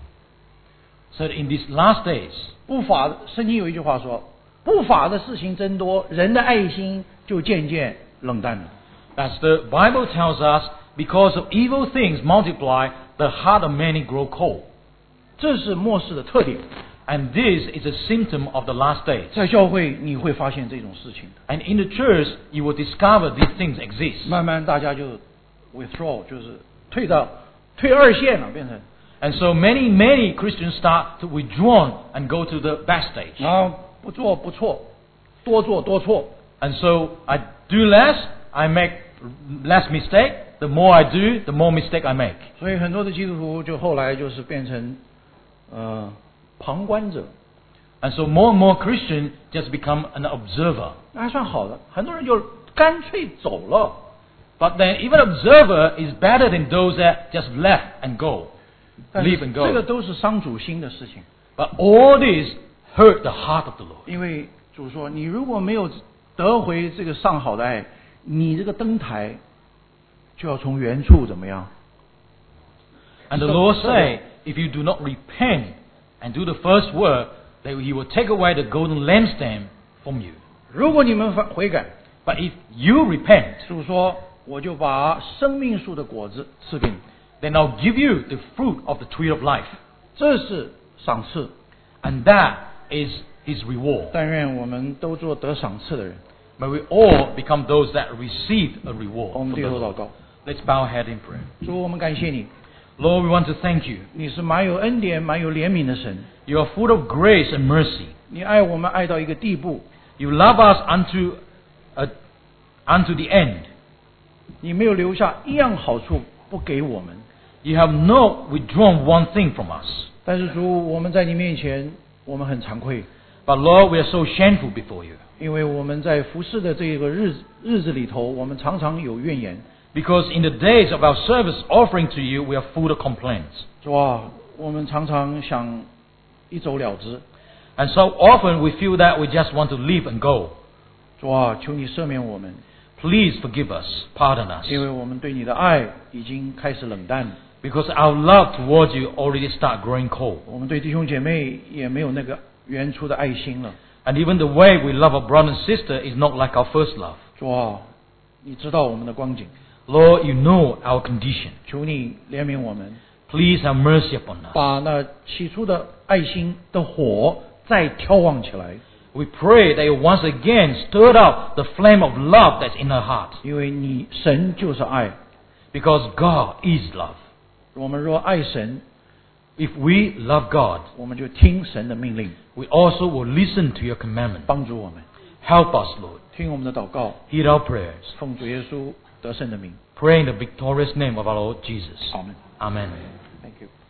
So that in these last days, 不法的圣经有一句话说，不法的事情增多，人的爱心就渐渐冷淡了。 as the Bible tells us, because of evil things multiply, the heart of many grow cold. 这是末世的特点。 And this is a symptom of the last days. 在教会你会发现这种事情的， And in the church, you will discover these things exist. 慢慢大家就 withdraw， 就是退到退二线了，变成。 And so many, many Christians start to withdraw and go to the back stage. 然后不做不错，多做多错。 And so I do less, I make less mistake. The more I do, the more mistake I make. 所以很多的基督徒就后来就是变成呃旁观者， And so more and more Christians just become an observer. 那还算好的。很多人就干脆走了。 But then even observer is better than those that just left and go, 但是 leave and 这个 go. 都是伤主心的事情， But all this hurt the heart of the Lord. 因为主说，你如果没有得回这个上好的爱，你这个灯台就要从原处怎么样？ And the Lord say, if you do not repent and do the first work, then He will take away the golden lampstand from you. 如果你们反悔改， But if you repent, 主说，我就把生命树的果子赐给你， then I'll give you the fruit of the tree of life. 这是赏赐。 And that is His reward. 但愿我们都做得赏赐的人。 May we all become those that receive a reward 我们 from 低 the 头祷 Lord. 告， Let's bow our head in prayer. 主，我们感谢你， Lord, we want to thank you. 你是满有恩典、满有怜悯的神， You are full of grace and mercy. 你爱我们爱到一个地步， You love us unto, uh, unto the end. 你没有留下一样好处不给我们。 You have not withdrawn one thing from us. 但是主，我们在你面前，我们很惭愧， But Lord, we are so shameful before you. 因为我们在服侍的这个日日子里头，我们常常有怨言。 Because in the days of our service offering to you, we are full of complaints. 主啊，我们常常想一走了之。 And so often we feel that we just want to leave and go. 主啊，求你赦免我们， Please forgive us, pardon us. 因为我们对你的爱已经开始冷淡， Because our love towards you already start growing cold. 我们对弟兄姐妹也没有那个原初的爱心了。 And even the way we love our brother and sister is not like our first love. 主啊，你知道我们的光景， Lord, you know our condition. 求你怜悯我们， Please have mercy upon us. 把那起初的爱心的火再挑旺起来， We pray that you once again stir up the flame of love that's in our heart. 因为你神就是爱。 Because God is love. 我们若爱神， If we love God, 我们就听神的命令， we also will listen to your commandment. 帮助我们。 Help us, Lord. 听我们的祷告， Hear our prayers. 奉主耶稣得胜的名， Pray in the victorious name of our Lord Jesus. 阿门。 Amen. Thank you.